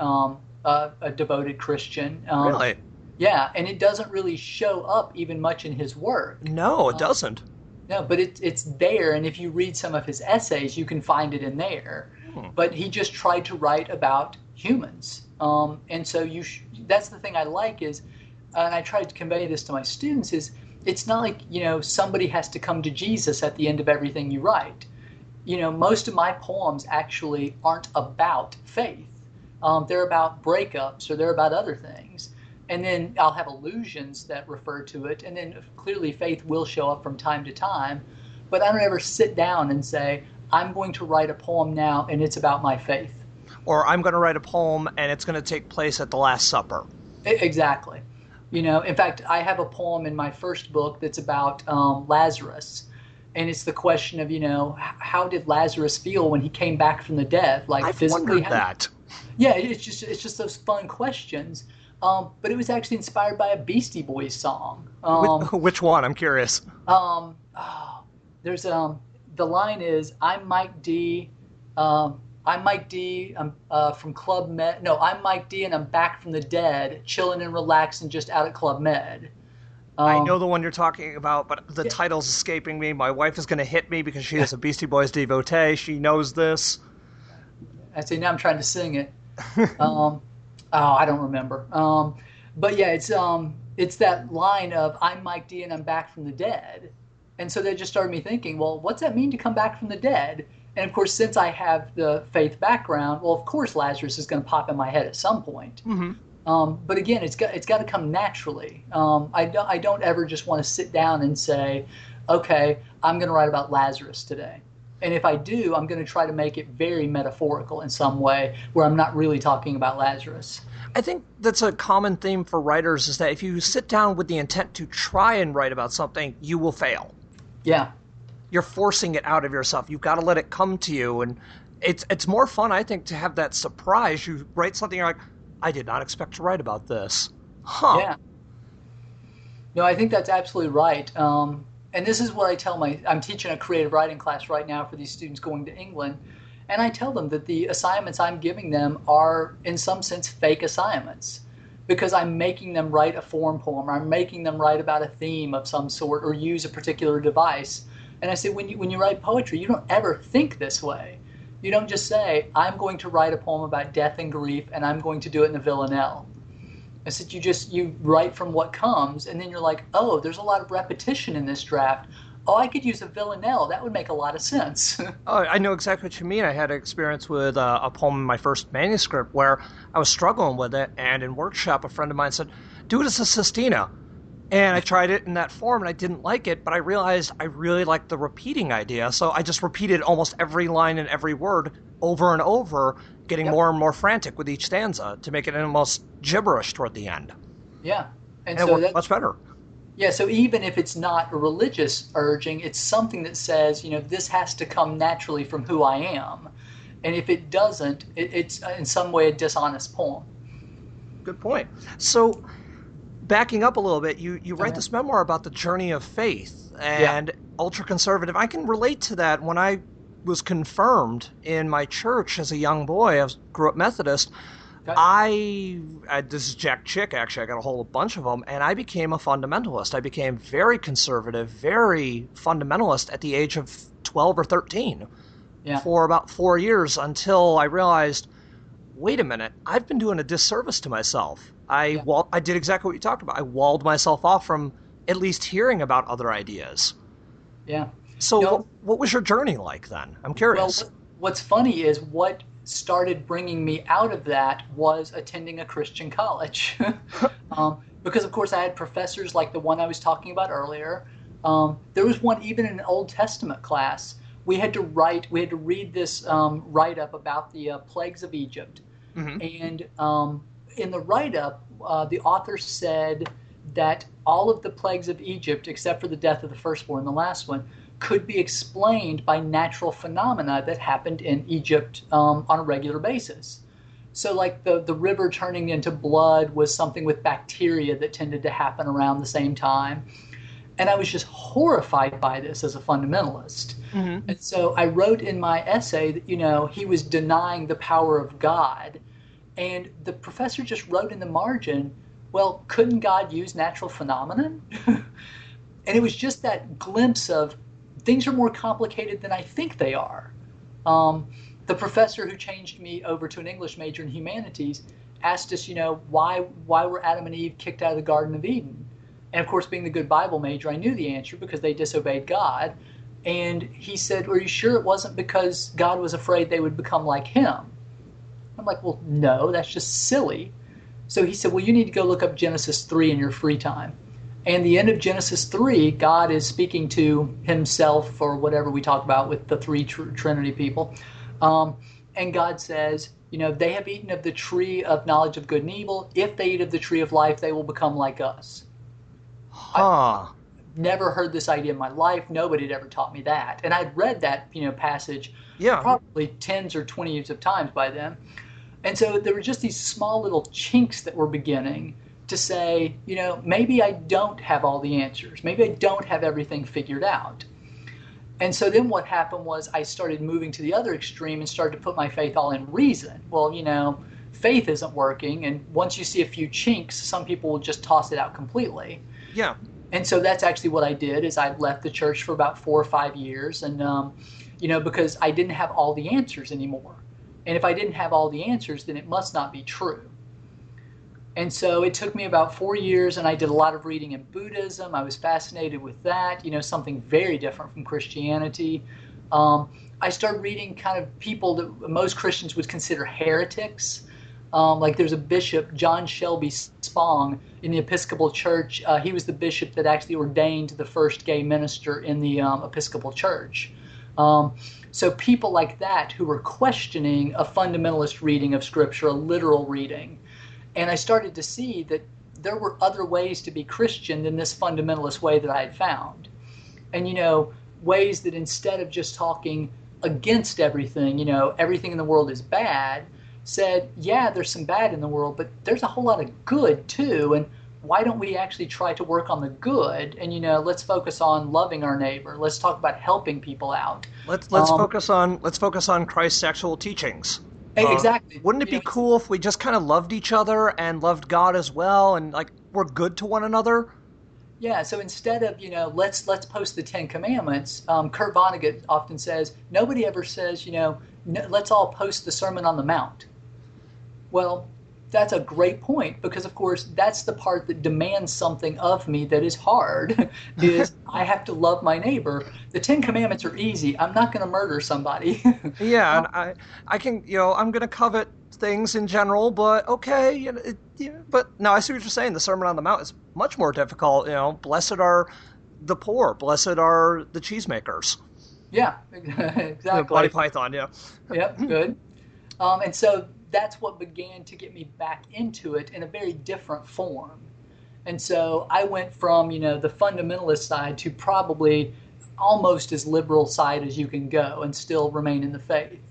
a devoted Christian. Really? Yeah, and it doesn't really show up even much in his work. No, it doesn't. No, but it's there, and if you read some of his essays, you can find it in there. But he just tried to write about humans, and so that's the thing I like is, and I try to convey this to my students, is it's not like somebody has to come to Jesus at the end of everything you write. Most of my poems actually aren't about faith. They're about breakups or they're about other things. And then I'll have allusions that refer to it. And then clearly faith will show up from time to time. But I don't ever sit down and say, I'm going to write a poem now and it's about my faith. Or I'm going to write a poem and it's going to take place at the Last Supper. Exactly. In fact, I have a poem in my first book that's about Lazarus. And it's the question of, how did Lazarus feel when he came back from the dead? Like I've physically. Wondered that. Yeah, it's just those fun questions. But it was actually inspired by a Beastie Boys song. Which one? I'm curious. There's the line is, I'm Mike D. I'm Mike D. I'm from Club Med. No, I'm Mike D. and I'm back from the dead, chilling and relaxing just out at Club Med. I know the one you're talking about, but the title's escaping me. My wife is going to hit me because she is a Beastie Boys devotee. She knows this. I say now I'm trying to sing it. I don't remember. But yeah, it's that line of I'm Mike D and I'm back from the dead. And so that just started me thinking, well, what's that mean to come back from the dead? And of course, since I have the faith background, well, of course Lazarus is going to pop in my head at some point. But again, it's got to come naturally. I don't ever just want to sit down and say, okay, I'm going to write about Lazarus today. And if I do, I'm going to try to make it very metaphorical in some way where I'm not really talking about Lazarus. I think that's a common theme for writers is that if you sit down with the intent to try and write about something, you will fail. Yeah. You're forcing it out of yourself. You've got to let it come to you. And it's more fun, I think, to have that surprise. You write something, you're like, I did not expect to write about this. Huh. Yeah. No, I think that's absolutely right. And this is what I tell I'm teaching a creative writing class right now for these students going to England. And I tell them that the assignments I'm giving them are, in some sense, fake assignments because I'm making them write a form poem, or I'm making them write about a theme of some sort, or use a particular device. And I say, when you write poetry, you don't ever think this way. You don't just say, I'm going to write a poem about death and grief, and I'm going to do it in the villanelle. I said, you write from what comes, and then you're like, oh, there's a lot of repetition in this draft. Oh, I could use a villanelle. That would make a lot of sense. Oh, I know exactly what you mean. I had an experience with a poem in my first manuscript where I was struggling with it, and in workshop, a friend of mine said, do it as a sestina. And I tried it in that form, and I didn't like it, but I realized I really liked the repeating idea, so I just repeated almost every line and every word over and over, getting more and more frantic with each stanza to make it almost gibberish toward the end. Yeah. And so it worked much better. Yeah, so even if it's not a religious urging, it's something that says, this has to come naturally from who I am. And if it doesn't, it's in some way a dishonest poem. Good point. So, backing up a little bit, you write this memoir about the journey of faith and ultra-conservative. I can relate to that. When I was confirmed in my church as a young boy, I grew up Methodist, this is Jack Chick, actually. I got a whole bunch of them, and I became a fundamentalist. I became very conservative, very fundamentalist at the age of 12 or 13 for about 4 years until I realized, wait a minute, I've been doing a disservice to myself. I did exactly what you talked about. I walled myself off from at least hearing about other ideas. Yeah. So what was your journey like then? I'm curious. Well, what's funny is what started bringing me out of that was attending a Christian college. Because, of course, I had professors like the one I was talking about earlier. There was one even in an Old Testament class. We had to read this write-up about the plagues of Egypt. Mm-hmm. And in the write-up, the author said that all of the plagues of Egypt, except for the death of the firstborn, the last one, could be explained by natural phenomena that happened in Egypt on a regular basis. So like the river turning into blood was something with bacteria that tended to happen around the same time. And I was just horrified by this as a fundamentalist. Mm-hmm. And so I wrote in my essay that, he was denying the power of God. And the professor just wrote in the margin, well, couldn't God use natural phenomenon? And it was just that glimpse of things are more complicated than I think they are. The professor who changed me over to an English major in humanities asked us, why were Adam and Eve kicked out of the Garden of Eden? And of course, being the good Bible major, I knew the answer because they disobeyed God. And he said, are you sure it wasn't because God was afraid they would become like him? I'm like, well, no, that's just silly. So he said, well, you need to go look up Genesis 3 in your free time. And the end of Genesis 3, God is speaking to himself, or whatever we talk about with the three Trinity people. And God says, they have eaten of the tree of knowledge of good and evil. If they eat of the tree of life, they will become like us. I've never heard this idea in my life. Nobody had ever taught me that. And I'd read that passage probably tens or 20s of times by then. And so there were just these small little chinks that were beginning to say, maybe I don't have all the answers. Maybe I don't have everything figured out. And so then what happened was I started moving to the other extreme and started to put my faith all in reason. Well, faith isn't working. And once you see a few chinks, some people will just toss it out completely. Yeah. And so that's actually what I did is I left the church for about 4 or 5 years. And, because I didn't have all the answers anymore. And if I didn't have all the answers, then it must not be true. And so it took me about 4 years, and I did a lot of reading in Buddhism. I was fascinated with that, something very different from Christianity. I started reading kind of people that most Christians would consider heretics. Like there's a bishop, John Shelby Spong, in the Episcopal Church. He was the bishop that actually ordained the first gay minister in the Episcopal Church. So people like that who were questioning a fundamentalist reading of Scripture, a literal reading. And I started to see that there were other ways to be Christian than this fundamentalist way that I had found. And, ways that instead of just talking against everything, everything in the world is bad, said, yeah, there's some bad in the world, but there's a whole lot of good too. And why don't we actually try to work on the good? And, let's focus on loving our neighbor. Let's talk about helping people out. Let's focus on Christ's actual teachings. Exactly. Wouldn't it be cool if we just kind of loved each other and loved God as well, and like we're good to one another? Yeah. So instead of let's post the 10 Commandments, Kurt Vonnegut often says nobody ever says let's all post the Sermon on the Mount. Well, that's a great point, because of course that's the part that demands something of me that is hard. Is I have to love my neighbor. The 10 Commandments are easy. I'm not going to murder somebody. Yeah, and I can I'm going to covet things in general, but okay. But no, I see what you're saying. The Sermon on the Mount is much more difficult. Blessed are the poor. Blessed are the cheesemakers. Yeah, exactly. Monty Python. Yeah. Yep. Good. And so that's what began to get me back into it in a very different form. And so I went from, the fundamentalist side to probably almost as liberal side as you can go and still remain in the faith.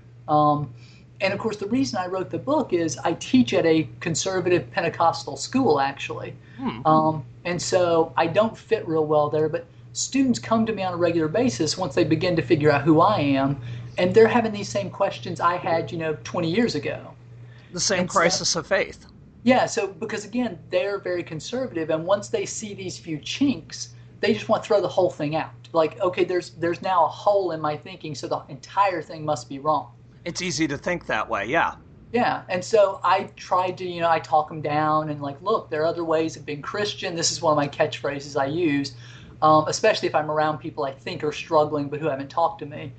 And of course, the reason I wrote the book is I teach at a conservative Pentecostal school, actually. And so I don't fit real well there, but students come to me on a regular basis once they begin to figure out who I am. And they're having these same questions I had, 20 years ago. The same crisis of faith. Yeah, so because, again, they're very conservative, and once they see these few chinks, they just want to throw the whole thing out. Like, okay, there's now a hole in my thinking, so the entire thing must be wrong. It's easy to think that way, yeah. Yeah, and so I tried to, I talk them down and like, look, there are other ways of being Christian. This is one of my catchphrases I use, especially if I'm around people I think are struggling but who haven't talked to me.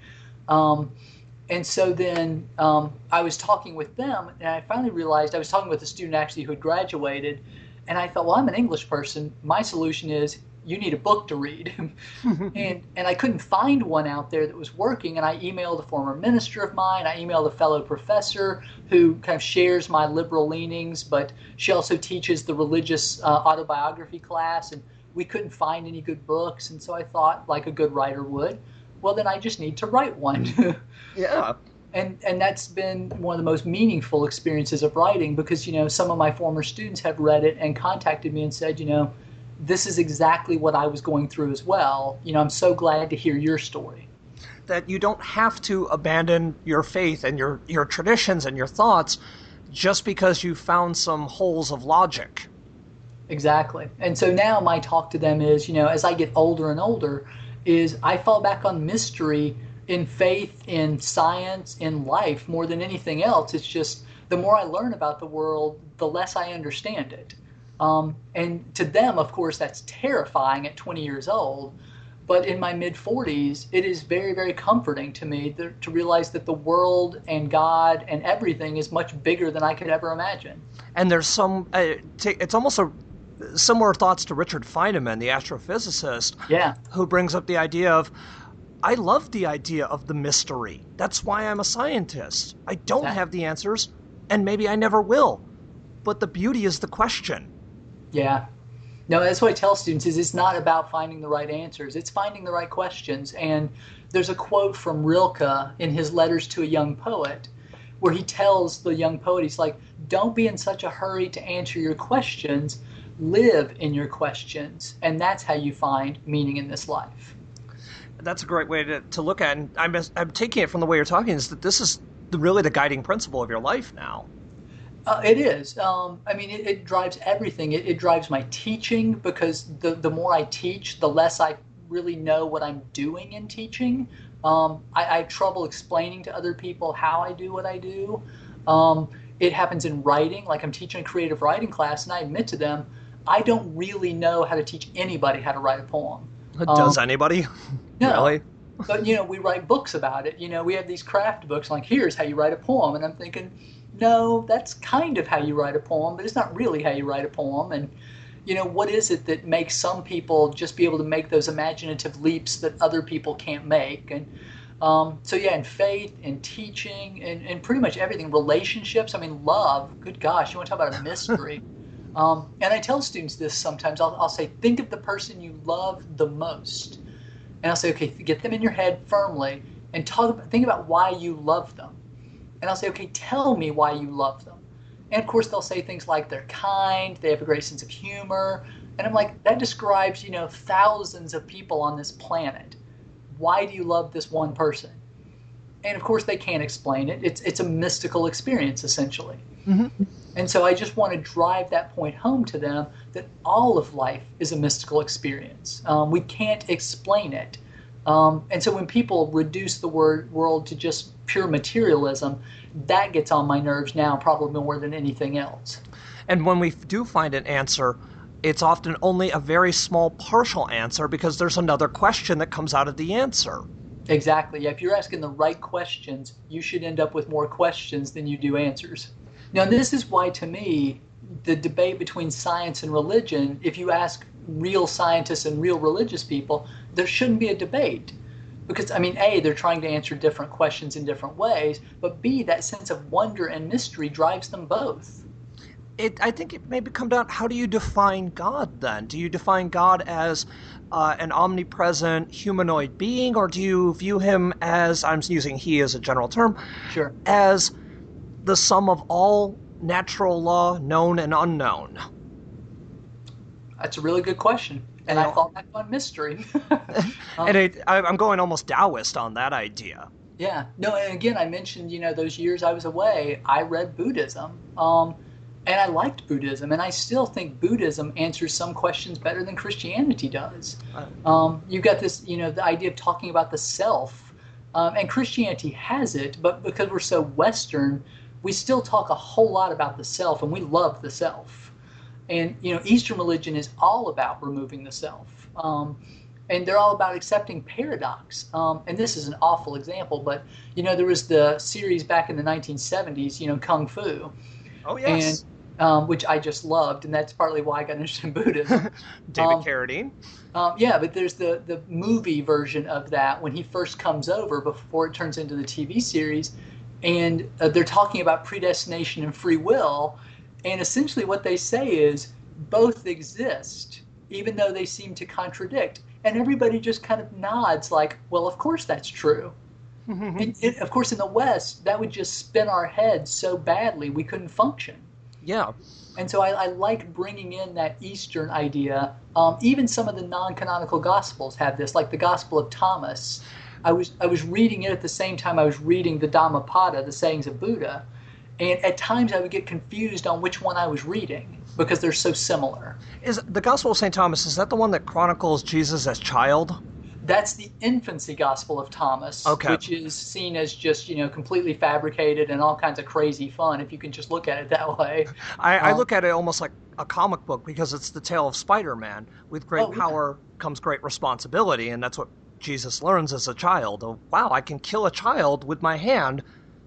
And so then I was talking with them, and I finally realized I was talking with a student actually who had graduated, and I thought, well, I'm an English person. My solution is you need a book to read. and I couldn't find one out there that was working, and I emailed a former minister of mine. I emailed a fellow professor who kind of shares my liberal leanings, but she also teaches the religious autobiography class, and we couldn't find any good books, and so I thought, like a good writer would, well, then I just need to write one. Yeah. And that's been one of the most meaningful experiences of writing because, some of my former students have read it and contacted me and said, this is exactly what I was going through as well. I'm so glad to hear your story. That you don't have to abandon your faith and your traditions and your thoughts just because you found some holes of logic. Exactly. And so now my talk to them is, as I get older and older, is I fall back on mystery in faith, in science, in life more than anything else. It's just the more I learn about the world, the less I understand it. And to them, of course, that's terrifying at 20 years old. But in my mid-40s, it is very, very comforting to me to realize that the world and God and everything is much bigger than I could ever imagine. And there's some, it's almost similar thoughts to Richard Feynman, the astrophysicist, who brings up the idea of, I love the idea of the mystery. That's why I'm a scientist. I don't have the answers, and maybe I never will. But the beauty is the question. Yeah. No, that's what I tell students is it's not about finding the right answers. It's finding the right questions. And there's a quote from Rilke in his Letters to a Young Poet where he tells the young poet, he's like, don't be in such a hurry to answer your questions. Live in your questions. And that's how you find meaning in this life. That's a great way to look at it. And I'm taking it from the way you're talking is that this is really the guiding principle of your life now. It is. It drives everything. It drives my teaching because the more I teach, the less I really know what I'm doing in teaching. I have trouble explaining to other people how I do what I do. It happens in writing. Like I'm teaching a creative writing class, and I admit to them, I don't really know how to teach anybody how to write a poem. Does anybody? No. Really? But, we write books about it. We have these craft books like, here's how you write a poem. And I'm thinking, no, that's kind of how you write a poem, but it's not really how you write a poem. And, what is it that makes some people just be able to make those imaginative leaps that other people can't make? And so, yeah, in faith, in teaching, and pretty much everything, relationships, I mean, love, good gosh, you want to talk about a mystery. And I tell students this sometimes. I'll say, think of the person you love the most. And I'll say, okay, get them in your head firmly and think about why you love them. And I'll say, okay, tell me why you love them. And of course, they'll say things like they're kind, they have a great sense of humor. And I'm like, that describes, thousands of people on this planet. Why do you love this one person? And of course, they can't explain it. It's a mystical experience, essentially. Mm-hmm. And so I just want to drive that point home to them that all of life is a mystical experience. We can't explain it. And so when people reduce the world to just pure materialism, that gets on my nerves now probably more than anything else. And when we do find an answer, it's often only a very small partial answer because there's another question that comes out of the answer. Exactly. Yeah, if you're asking the right questions, you should end up with more questions than you do answers. Now, this is why, to me, the debate between science and religion, if you ask real scientists and real religious people, there shouldn't be a debate. Because, I mean, A, they're trying to answer different questions in different ways, but B, that sense of wonder and mystery drives them both. I think it maybe come down, how do you define God then? Do you define God as an omnipresent humanoid being, or do you view him as, I'm using he as a general term, sure, as the sum of all natural law, known and unknown? That's a really good question. And I fall back on mystery. And I'm going almost Taoist on that idea. Yeah. No, and again, I mentioned, those years I was away, I read Buddhism. And I liked Buddhism, and I still think Buddhism answers some questions better than Christianity does. You've got this, the idea of talking about the self, and Christianity has it, but because we're so Western, we still talk a whole lot about the self, and we love the self. And, Eastern religion is all about removing the self. And they're all about accepting paradox. And this is an awful example, but, there was the series back in the 1970s, Kung Fu. Oh, yes. And, which I just loved, and that's partly why I got interested in Buddhism. David Carradine. Yeah, but there's the movie version of that when he first comes over before it turns into the TV series, and they're talking about predestination and free will, and essentially what they say is both exist, even though they seem to contradict. And everybody just kind of nods like, well, of course that's true. And of course, in the West, that would just spin our heads so badly we couldn't function. Yeah. And so I like bringing in that Eastern idea. Even some of the non-canonical Gospels have this, like the Gospel of Thomas. I was reading it at the same time I was reading the Dhammapada, the sayings of Buddha. And at times I would get confused on which one I was reading because they're so similar. Is the Gospel of St. Thomas, is that the one that chronicles Jesus as child? That's the infancy Gospel of Thomas, okay, which is seen as just, completely fabricated and all kinds of crazy fun, if you can just look at it that way. I look at it almost like a comic book because it's the tale of Spider-Man. With great power comes great responsibility, and that's what Jesus learns as a child. Oh, wow, I can kill a child with my hand.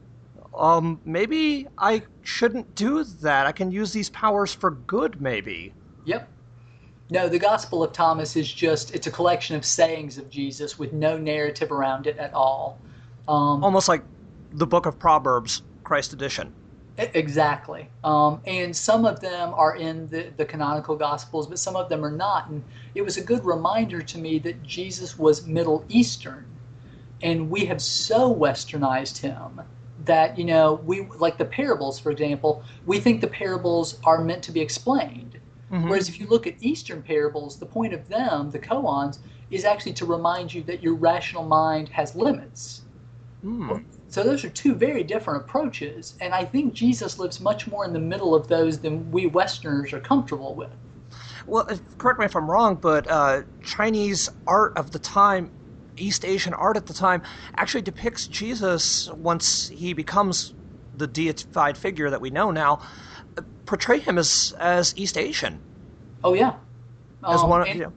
Maybe I shouldn't do that. I can use these powers for good, maybe. Yep. No, the Gospel of Thomas is it's a collection of sayings of Jesus with no narrative around it at all. Almost like the Book of Proverbs, Christ edition. Exactly. And some of them are in the canonical Gospels, but some of them are not. And it was a good reminder to me that Jesus was Middle Eastern. And we have so westernized him that, we, like the parables, for example, we think the parables are meant to be explained. Mm-hmm. Whereas if you look at Eastern parables, the point of them, the koans, is actually to remind you that your rational mind has limits. Mm. So those are two very different approaches, and I think Jesus lives much more in the middle of those than we Westerners are comfortable with. Well, correct me if I'm wrong, but Chinese art of the time, East Asian art at the time, actually depicts Jesus, once he becomes the deified figure that we know now, portray him as East Asian. Oh, yeah. As one of,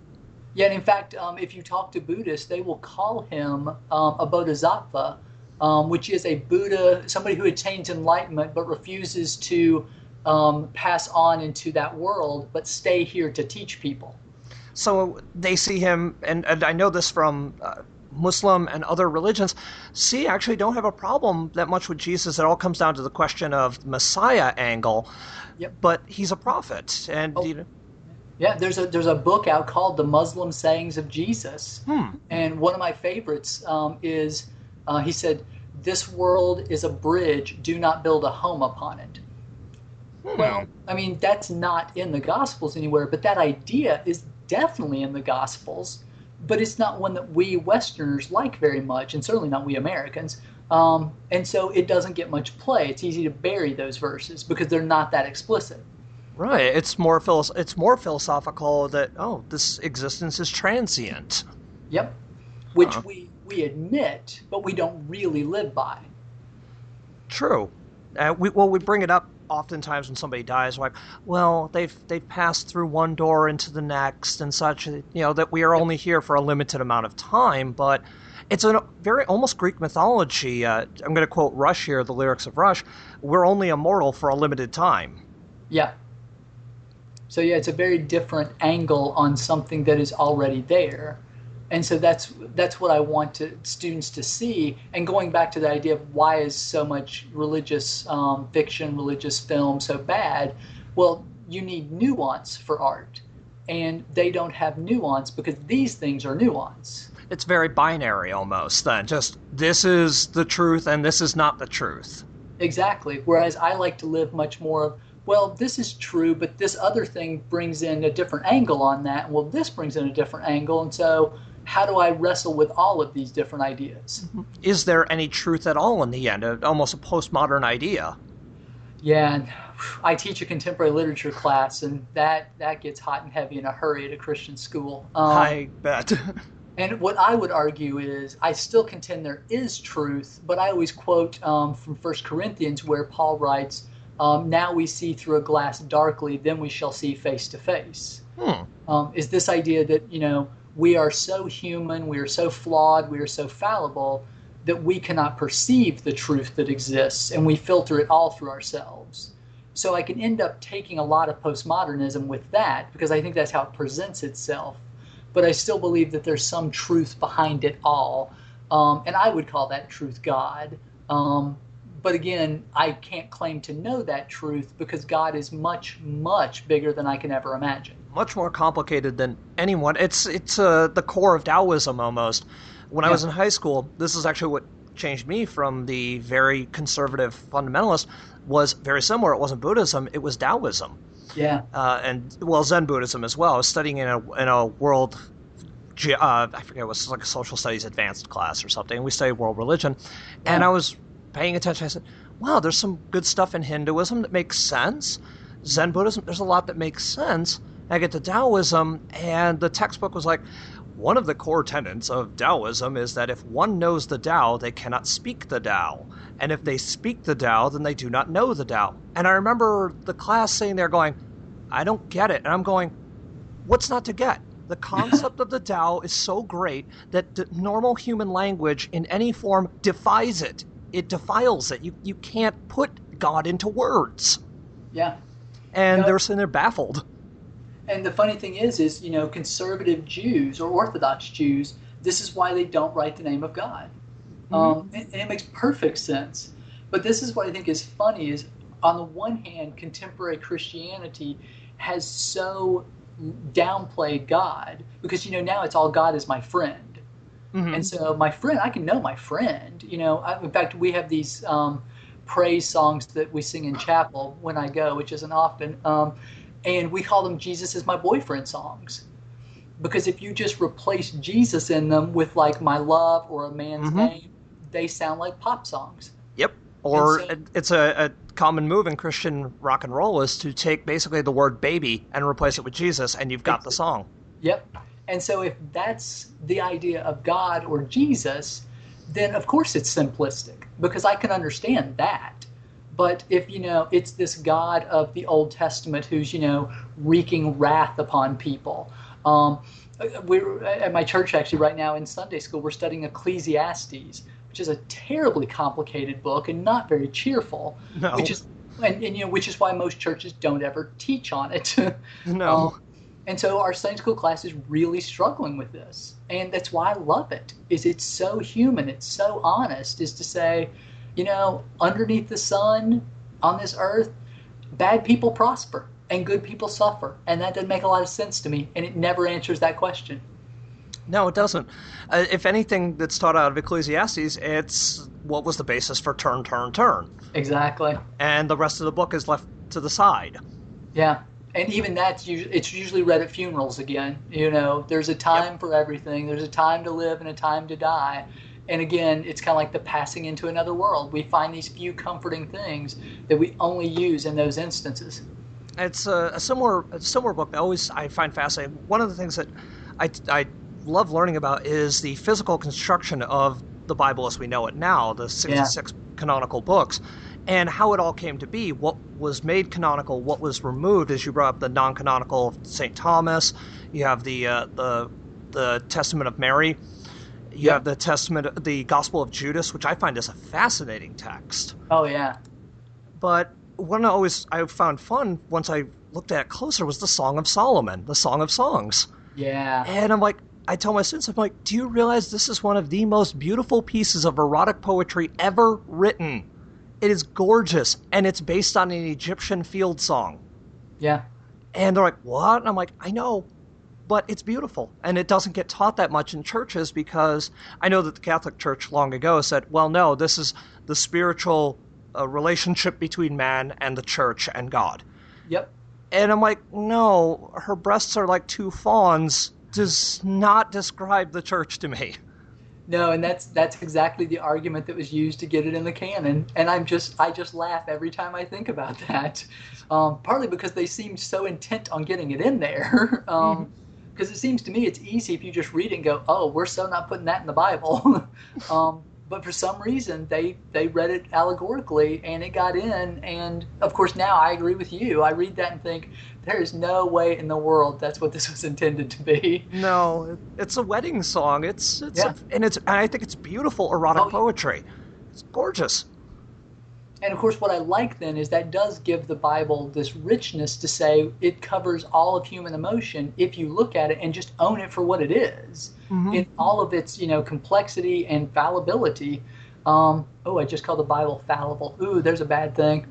Yeah, and in fact, if you talk to Buddhists, they will call him a bodhisattva, which is a Buddha, somebody who attains enlightenment but refuses to pass on into that world, but stay here to teach people. So they see him, and I know this from Muslim and other religions, actually don't have a problem that much with Jesus. It all comes down to the question of Messiah angle. Yep. But he's a prophet, and Yeah, there's a book out called The Muslim Sayings of Jesus. And one of my favorites is, he said, "This world is a bridge, do not build a home upon it." Well, I mean, that's not in the Gospels anywhere, but that idea is definitely in the Gospels, but it's not one that we Westerners like very much, and certainly not we Americans. And so it doesn't get much play. It's easy to bury those verses because they're not that explicit. Right. It's more philosophical that, this existence is transient. Yep. Which we admit, but we don't really live by. True. We bring it up oftentimes when somebody dies, like, well, they've passed through one door into the next and such, that we are only here for a limited amount of time, but it's a very almost Greek mythology. I'm going to quote Rush here, the lyrics of Rush, "We're only immortal for a limited time." Yeah. So yeah, it's a very different angle on something that is already there. And so that's what I want students to see. And going back to the idea of why is so much religious fiction, religious film so bad? Well, you need nuance for art. And they don't have nuance because these things are nuance. It's very binary almost then. Just this is the truth and this is not the truth. Exactly. Whereas I like to live much more of, well, this is true, but this other thing brings in a different angle on that. Well, this brings in a different angle. And so how do I wrestle with all of these different ideas? Is there any truth at all in the end? Almost a postmodern idea. Yeah, and I teach a contemporary literature class, and that gets hot and heavy in a hurry at a Christian school. I bet. And what I would argue is I still contend there is truth, but I always quote from 1 Corinthians where Paul writes, now we see through a glass darkly, then we shall see face to face. Is this idea that, we are so human, we are so flawed, we are so fallible that we cannot perceive the truth that exists, and we filter it all through ourselves. So I can end up taking a lot of postmodernism with that because I think that's how it presents itself. But I still believe that there's some truth behind it all, and I would call that truth God. But again, I can't claim to know that truth because God is much, much bigger than I can ever imagine. Much more complicated than anyone. It's the core of Taoism almost. When I was in high school, this is actually what changed me from the very conservative fundamentalist. Was very similar. It wasn't Buddhism; it was Taoism. Yeah. And Zen Buddhism as well. I was studying in a world. I forget, it was like a social studies advanced class or something. And we studied world religion, and I was paying attention. I said, "Wow, there's some good stuff in Hinduism that makes sense. Zen Buddhism, there's a lot that makes sense." I get to Taoism, and the textbook was like, one of the core tenets of Taoism is that if one knows the Tao, they cannot speak the Tao. And if they speak the Tao, then they do not know the Tao. And I remember the class sitting there going, I don't get it. And I'm going, what's not to get? The concept of the Tao is so great that the normal human language in any form defies it. It defiles it. You can't put God into words. Yeah. And they're sitting there baffled. And the funny thing is, conservative Jews or Orthodox Jews, this is why they don't write the name of God. And it makes perfect sense. But this is what I think is funny is, on the one hand, contemporary Christianity has so downplayed God because, now it's all God is my friend. And so my friend, I can know my friend. In fact, we have these praise songs that we sing in chapel when I go, which isn't often. And we call them Jesus is my boyfriend songs. Because if you just replace Jesus in them with like my love or a man's name, they sound like pop songs. Yep. Or it's a common move in Christian rock and roll is to take basically the word baby and replace it with Jesus, and you've got the song. Yep. And so if that's the idea of God or Jesus, then of course it's simplistic because I can understand that. But if, it's this God of the Old Testament who's, wreaking wrath upon people, we're at my church actually right now in Sunday school. We're studying Ecclesiastes, which is a terribly complicated book and not very cheerful. No. Which is which is why most churches don't ever teach on it. No. And so our Sunday school class is really struggling with this, and that's why I love it. Is it's so human, it's so honest. Is to say, underneath the sun on this earth, bad people prosper and good people suffer, and that doesn't make a lot of sense to me, and it never answers that question. No, it doesn't. If anything that's taught out of Ecclesiastes, it's what was the basis for turn, turn, turn. Exactly. And the rest of the book is left to the side. Yeah. And even that's it's usually read at funerals again. There's a time for everything. There's a time to live and a time to die. And again, it's kind of like the passing into another world. We find these few comforting things that we only use in those instances. It's a similar book that I find fascinating. One of the things that I love learning about is the physical construction of the Bible as we know it now, the 66 canonical books, and how it all came to be, what was made canonical, what was removed. As you brought up the non-canonical of St. Thomas, you have the Testament of Mary, you have the Gospel of Judas, which I find is a fascinating text. Oh, yeah. But one I found fun once I looked at it closer was the Song of Solomon, the Song of Songs. Yeah. And I tell my students, do you realize this is one of the most beautiful pieces of erotic poetry ever written? It is gorgeous, and it's based on an Egyptian field song. Yeah. And they're like, what? And I'm like, I know, but it's beautiful. And it doesn't get taught that much in churches because I know that the Catholic Church long ago said, well, no, this is the spiritual relationship between man and the church and God. Yep. And I'm like, no, her breasts are like two fawns does not describe the church to me. No, and that's exactly the argument that was used to get it in the canon, and I just laugh every time I think about that. Partly because they seem so intent on getting it in there, because it seems to me it's easy if you just read it and go, "Oh, we're so not putting that in the Bible." But for some reason, they read it allegorically, and it got in. And of course, now I agree with you. I read that and think, there is no way in the world that's what this was intended to be. No, it's a wedding song. And I think it's beautiful erotic poetry. It's gorgeous. And of course, what I like then is that does give the Bible this richness to say it covers all of human emotion if you look at it and just own it for what it is, in all of its complexity and fallibility. I just called the Bible fallible. Ooh, there's a bad thing.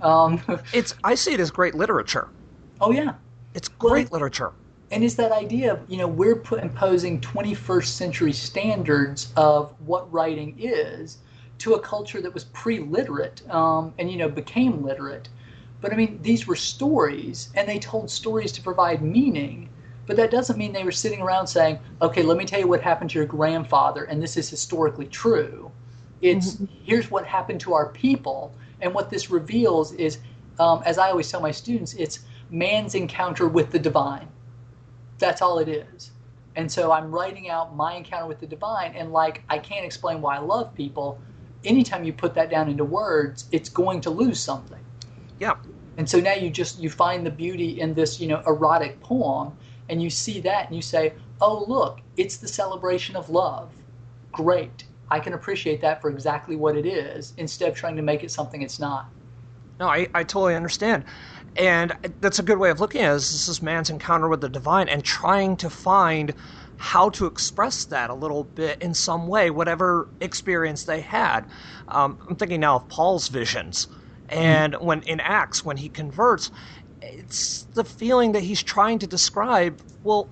I see it as great literature. Oh yeah, it's great literature. And it's that idea of we're imposing 21st century standards of what writing is to a culture that was pre-literate and became literate. But I mean, these were stories, and they told stories to provide meaning. But that doesn't mean they were sitting around saying, okay, let me tell you what happened to your grandfather, and this is historically true. It's here's what happened to our people, and what this reveals is, as I always tell my students, it's man's encounter with the divine. That's all it is. And so I'm writing out my encounter with the divine, and I can't explain why I love people. Anytime you put that down into words, it's going to lose something. Yeah. And so now you find the beauty in this, erotic poem, and you see that and you say, oh, look, it's the celebration of love. Great. I can appreciate that for exactly what it is, instead of trying to make it something it's not. No, I totally understand. And that's a good way of looking at it. This is man's encounter with the divine and trying to find how to express that a little bit in some way, whatever experience they had. I'm thinking now of Paul's visions. And when in Acts, when he converts, it's the feeling that he's trying to describe, well,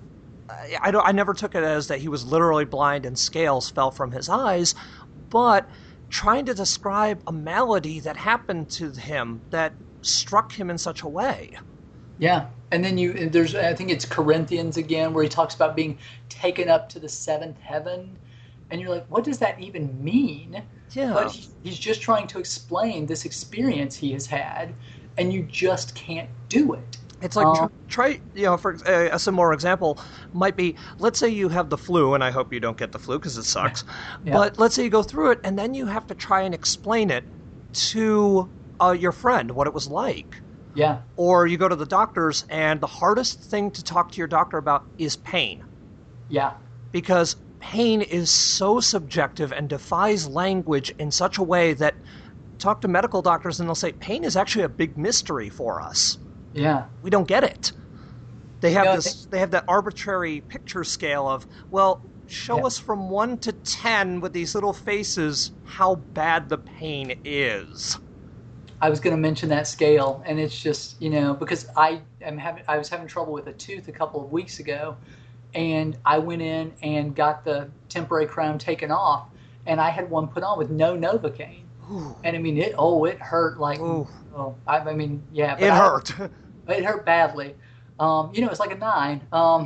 I never took it as that he was literally blind and scales fell from his eyes, but trying to describe a malady that happened to him that struck him in such a way. Yeah. And then I think it's Corinthians again, where he talks about being taken up to the seventh heaven. And you're like, what does that even mean? Yeah. But he's just trying to explain this experience he has had, and you just can't do it. It's like, try, for a similar example might be, let's say you have the flu, and I hope you don't get the flu because it sucks, but let's say you go through it, and then you have to try and explain it to your friend, what it was like. Yeah. Or you go to the doctors, and the hardest thing to talk to your doctor about is pain. Yeah. Because pain is so subjective and defies language in such a way that talk to medical doctors and they'll say pain is actually a big mystery for us. Yeah. We don't get it. They have No, they have that arbitrary picture scale of, well, show us from 1 to 10 with these little faces how bad the pain is. I was going to mention that scale, and it's just, because I was having trouble with a tooth a couple of weeks ago, and I went in and got the temporary crown taken off, and I had one put on with no Novocaine. Ooh. And I mean, it hurt like, Ooh. I mean, yeah. But It hurt. It hurt badly. It's like a 9.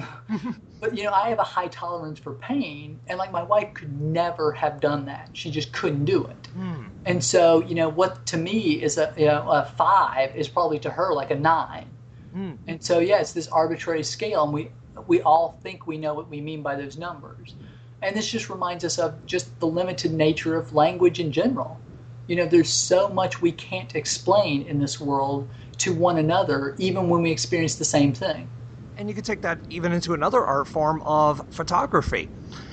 But, I have a high tolerance for pain, and like my wife could never have done that. She just couldn't do it. And so, what to me is a 5 is probably to her like a 9. And so, yeah, it's this arbitrary scale, and we all think we know what we mean by those numbers. And this just reminds us of just the limited nature of language in general. There's so much we can't explain in this world to one another, even when we experience the same thing. And you could take that even into another art form of photography.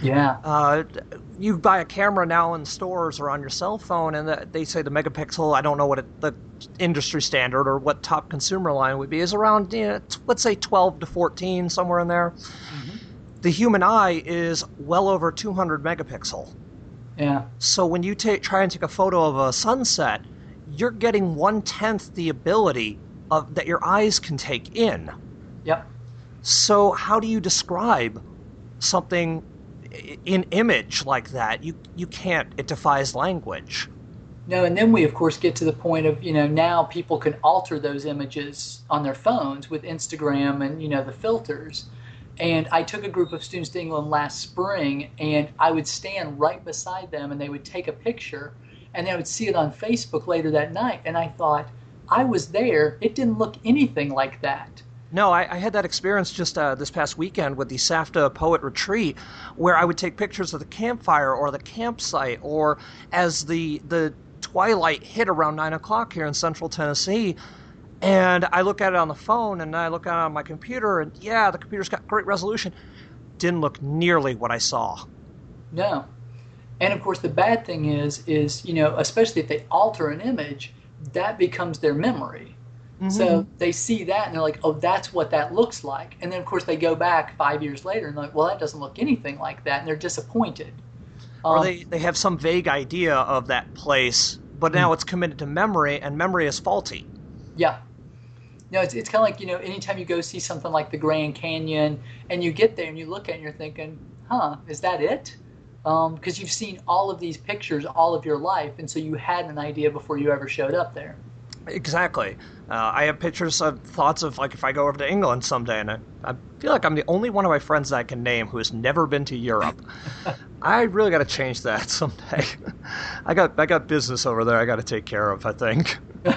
Yeah. You buy a camera now in stores or on your cell phone, and they say the megapixel, I don't know what the industry standard or what top consumer line would be, is around, let's say 12 to 14, somewhere in there. Mm-hmm. The human eye is well over 200 megapixel. Yeah. So when you try and take a photo of a sunset, you're getting 1/10 the ability that your eyes can take in. Yep. So how do you describe something in image like that? You can't. It defies language. No, and then we, of course, get to the point of, now people can alter those images on their phones with Instagram and, the filters. And I took a group of students to England last spring, and I would stand right beside them, and they would take a picture, and I would see it on Facebook later that night. And I thought, I was there. It didn't look anything like that. No, I had that experience just this past weekend with the SAFTA Poet Retreat, where I would take pictures of the campfire or the campsite, or as the twilight hit around 9 o'clock here in central Tennessee, and I look at it on the phone, and I look at it on my computer, and yeah, the computer's got great resolution. Didn't look nearly what I saw. No. And of course, the bad thing is especially if they alter an image, that becomes their memory. Mm-hmm. So they see that and they're like, oh, that's what that looks like. And then, of course, they go back 5 years later and they're like, well, that doesn't look anything like that. And they're disappointed. Or they have some vague idea of that place, but now it's committed to memory, and memory is faulty. Yeah. No, it's kind of like, anytime you go see something like the Grand Canyon and you get there and you look at it and you're thinking, is that it? Because you've seen all of these pictures all of your life, and so you had an idea before you ever showed up there. Exactly. I have pictures of thoughts of, like, if I go over to England someday, and I feel like I'm the only one of my friends that I can name who has never been to Europe. I really got to change that someday. I got business over there I got to take care of, I think.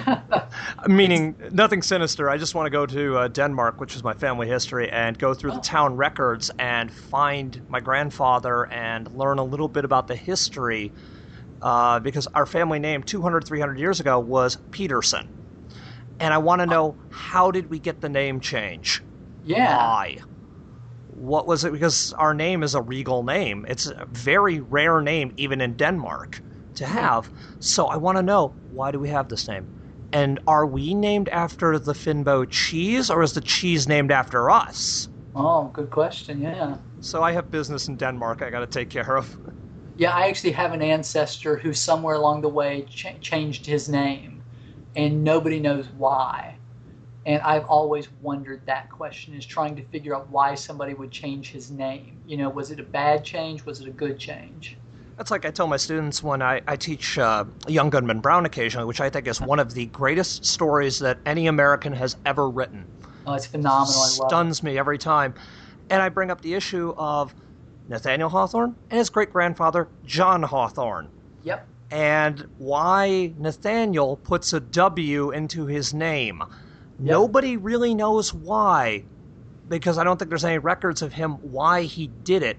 Meaning, nothing sinister. I just want to go to Denmark, which is my family history, and go through the town records and find my grandfather and learn a little bit about the history, because our family name 200, 300 years ago was Peterson. And I want to know, how did we get the name change? Yeah. Why? What was it? Because our name is a regal name. It's a very rare name, even in Denmark, to have. So I want to know, why do we have this name? And are we named after the Finbo cheese, or is the cheese named after us? Oh, good question, yeah. So I have business in Denmark I got to take care of. Yeah, I actually have an ancestor who somewhere along the way changed his name, and nobody knows why. And I've always wondered that question, is trying to figure out why somebody would change his name. Was it a bad change? Was it a good change? That's like I tell my students when I teach Young Goodman Brown occasionally, which I think is one of the greatest stories that any American has ever written. Oh, it's phenomenal. I love it. Stuns me every time. And I bring up the issue of Nathaniel Hawthorne and his great-grandfather, John Hawthorne. Yep. And why Nathaniel puts a W into his name. Yep. Nobody really knows why, because I don't think there's any records of him why he did it.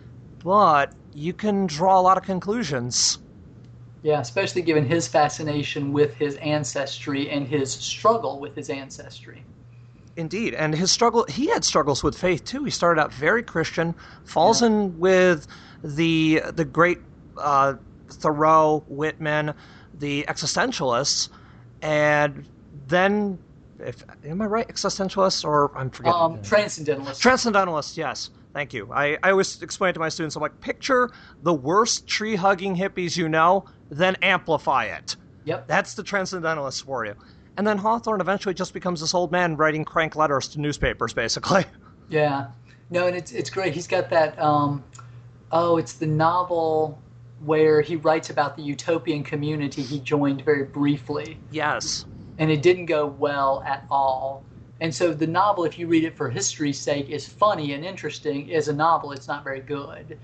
But you can draw a lot of conclusions. Yeah, especially given his fascination with his ancestry and his struggle with his ancestry. Indeed, and he had struggles with faith too. He started out very Christian, falls in with the great Thoreau, Whitman, the existentialists, and then, am I right, existentialists, or I'm forgetting? Transcendentalists. Transcendentalists, yes. Thank you. I always explain to my students, I'm like, picture the worst tree-hugging hippies you know, then amplify it. Yep. That's the transcendentalists for you. And then Hawthorne eventually just becomes this old man writing crank letters to newspapers, basically. Yeah. No, and it's great. He's got that, it's the novel where he writes about the utopian community he joined very briefly. Yes. And it didn't go well at all. And so the novel, if you read it for history's sake, is funny and interesting. As a novel, it's not very good.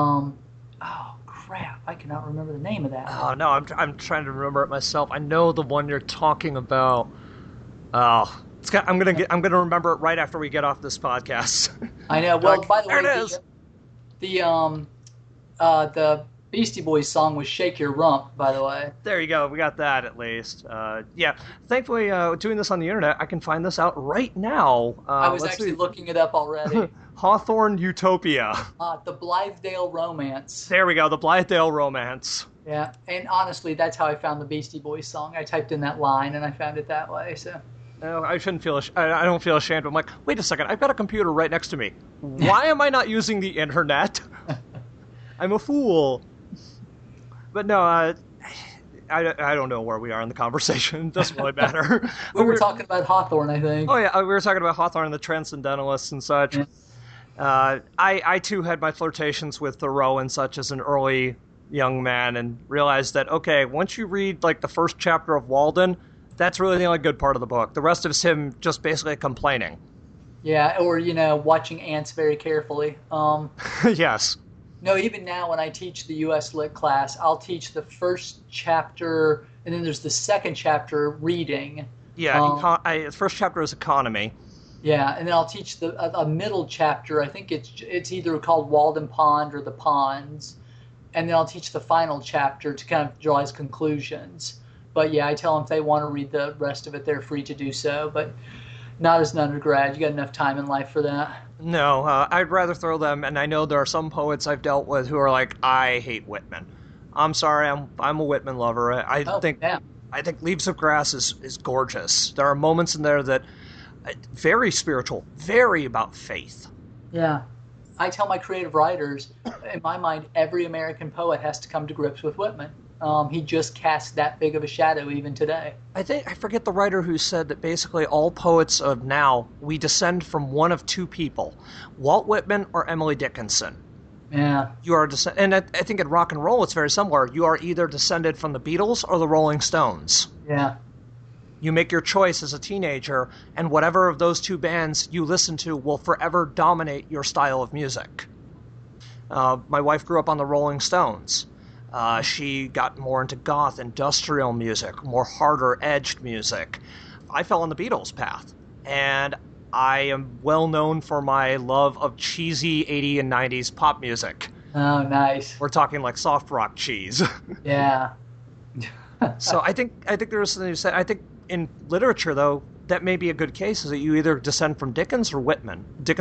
Crap, I cannot remember the name of that. Oh, no, I'm trying to remember it myself. I know the one you're talking about. Oh, I'm gonna remember it right after we get off this podcast. I know. Well, by the way, there it is. The Beastie Boys song was "Shake Your Rump." By the way. There you go. We got that at least. Yeah. Thankfully, doing this on the internet, I can find this out right now. I was actually looking it up already. Hawthorne Utopia. The Blithedale Romance. There we go, the Blithedale Romance. Yeah, and honestly, that's how I found the Beastie Boys song. I typed in that line, and I found it that way. So. No, I shouldn't feel. I don't feel ashamed. I'm like, wait a second. I've got a computer right next to me. Why am I not using the internet? I'm a fool. But no, I don't know where we are in the conversation. It doesn't really matter. we were talking about Hawthorne, I think. Oh yeah, we were talking about Hawthorne and the Transcendentalists and such. Yeah. I too had my flirtations with Thoreau and such as an early young man, and realized that, okay, once you read like the first chapter of Walden, that's really the only good part of the book. The rest of it's him just basically complaining. Yeah, or watching ants very carefully. Yes. No, even now when I teach the U.S. Lit class, I'll teach the first chapter, and then there's the second chapter, reading. Yeah, the first chapter is economy. Yeah, and then I'll teach a middle chapter. I think it's either called Walden Pond or the Ponds, and then I'll teach the final chapter to kind of draw his conclusions. But yeah, I tell them if they want to read the rest of it, they're free to do so. But not as an undergrad. You got enough time in life for that. No, I'd rather throw them. And I know there are some poets I've dealt with who are like, I hate Whitman. I'm sorry, I'm a Whitman lover. I think Leaves of Grass is gorgeous. There are moments in there that very spiritual, very about faith. Yeah. I tell my creative writers, in my mind, every American poet has to come to grips with Whitman. He just casts that big of a shadow even today. I forget the writer who said that basically all poets of now, we descend from one of two people, Walt Whitman or Emily Dickinson. Yeah. You are and I think in rock and roll it's very similar. You are either descended from the Beatles or the Rolling Stones. Yeah. You make your choice as a teenager, and whatever of those two bands you listen to will forever dominate your style of music. My wife grew up on the Rolling Stones. She got more into goth, industrial music, more harder-edged music. I fell on the Beatles path, and I am well known for my love of cheesy 80s and 90s pop music. Oh, nice. We're talking like soft rock cheese. Yeah. So I think there's something to say. I think in literature, though, that may be a good case, is that you either descend from Dickinson or Whitman.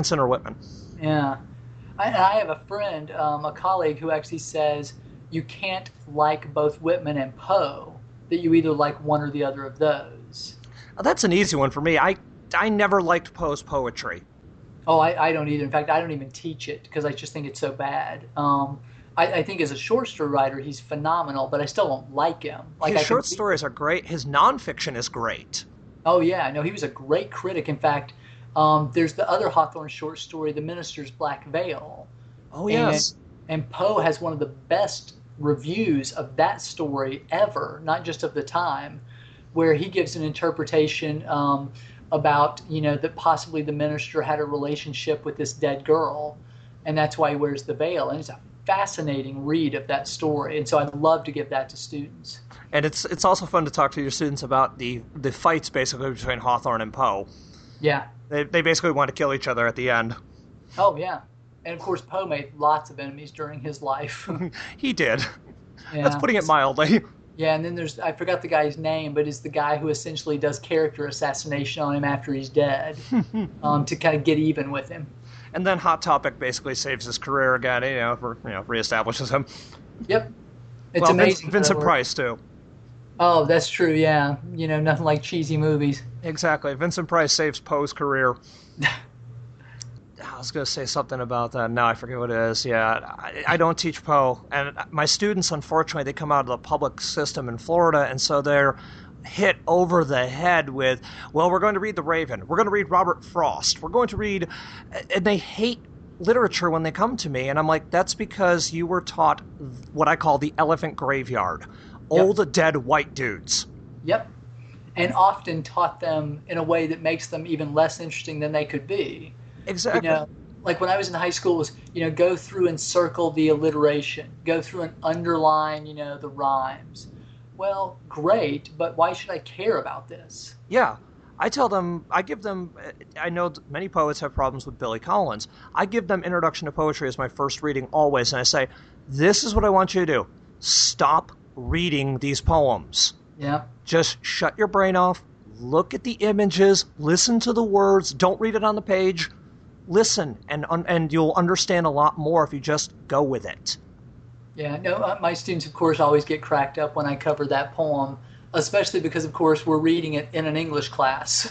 Yeah. I have a friend, a colleague, who actually says you can't like both Whitman and Poe, that you either like one or the other of those. That's an easy one for me. I never liked Poe's poetry. Oh, I don't either. In fact, I don't even teach it because I just think it's so bad. I think as a short story writer, he's phenomenal, but I still don't like him. His short stories are great. His nonfiction is great. Oh, yeah. No, he was a great critic. In fact, there's the other Hawthorne short story, The Minister's Black Veil. Oh, yes. And Poe has one of the best reviews of that story ever, not just of the time, where he gives an interpretation about, that possibly the minister had a relationship with this dead girl, and that's why he wears the veil. And it's a fascinating read of that story, and so I'd love to give that to students. And it's also fun to talk to your students about the fights basically between Hawthorne and Poe. Yeah. They basically want to kill each other at the end. Oh, yeah. And, of course, Poe made lots of enemies during his life. He did. Yeah. That's putting it mildly. Yeah, and then I forgot the guy's name, but it's the guy who essentially does character assassination on him after he's dead, to kind of get even with him. And then Hot Topic basically saves his career again, reestablishes him. Yep. It's amazing. Vincent Price, too. Oh, that's true, yeah. Nothing like cheesy movies. Exactly. Vincent Price saves Poe's career. I was going to say something about that. Now I forget what it is. Yeah, I don't teach Poe. And my students, unfortunately, they come out of the public system in Florida, and so they're hit over the head with, well, we're going to read The Raven. We're going to read Robert Frost. We're going to read... And they hate literature when they come to me, and I'm like, that's because you were taught what I call the elephant graveyard. Old, dead white dudes. Yep. And often taught them in a way that makes them even less interesting than they could be. Exactly. Like when I was in high school, it was, go through and circle the alliteration. Go through and underline, the rhymes. Well, great, but why should I care about this? Yeah. I give them, I know many poets have problems with Billy Collins. I give them Introduction to Poetry as my first reading always, and I say, this is what I want you to do. Stop reading these poems. Yeah. Just shut your brain off, look at the images, listen to the words, don't read it on the page. Listen, and you'll understand a lot more if you just go with it. Yeah, no, my students, of course, always get cracked up when I cover that poem, especially because, of course, we're reading it in an English class.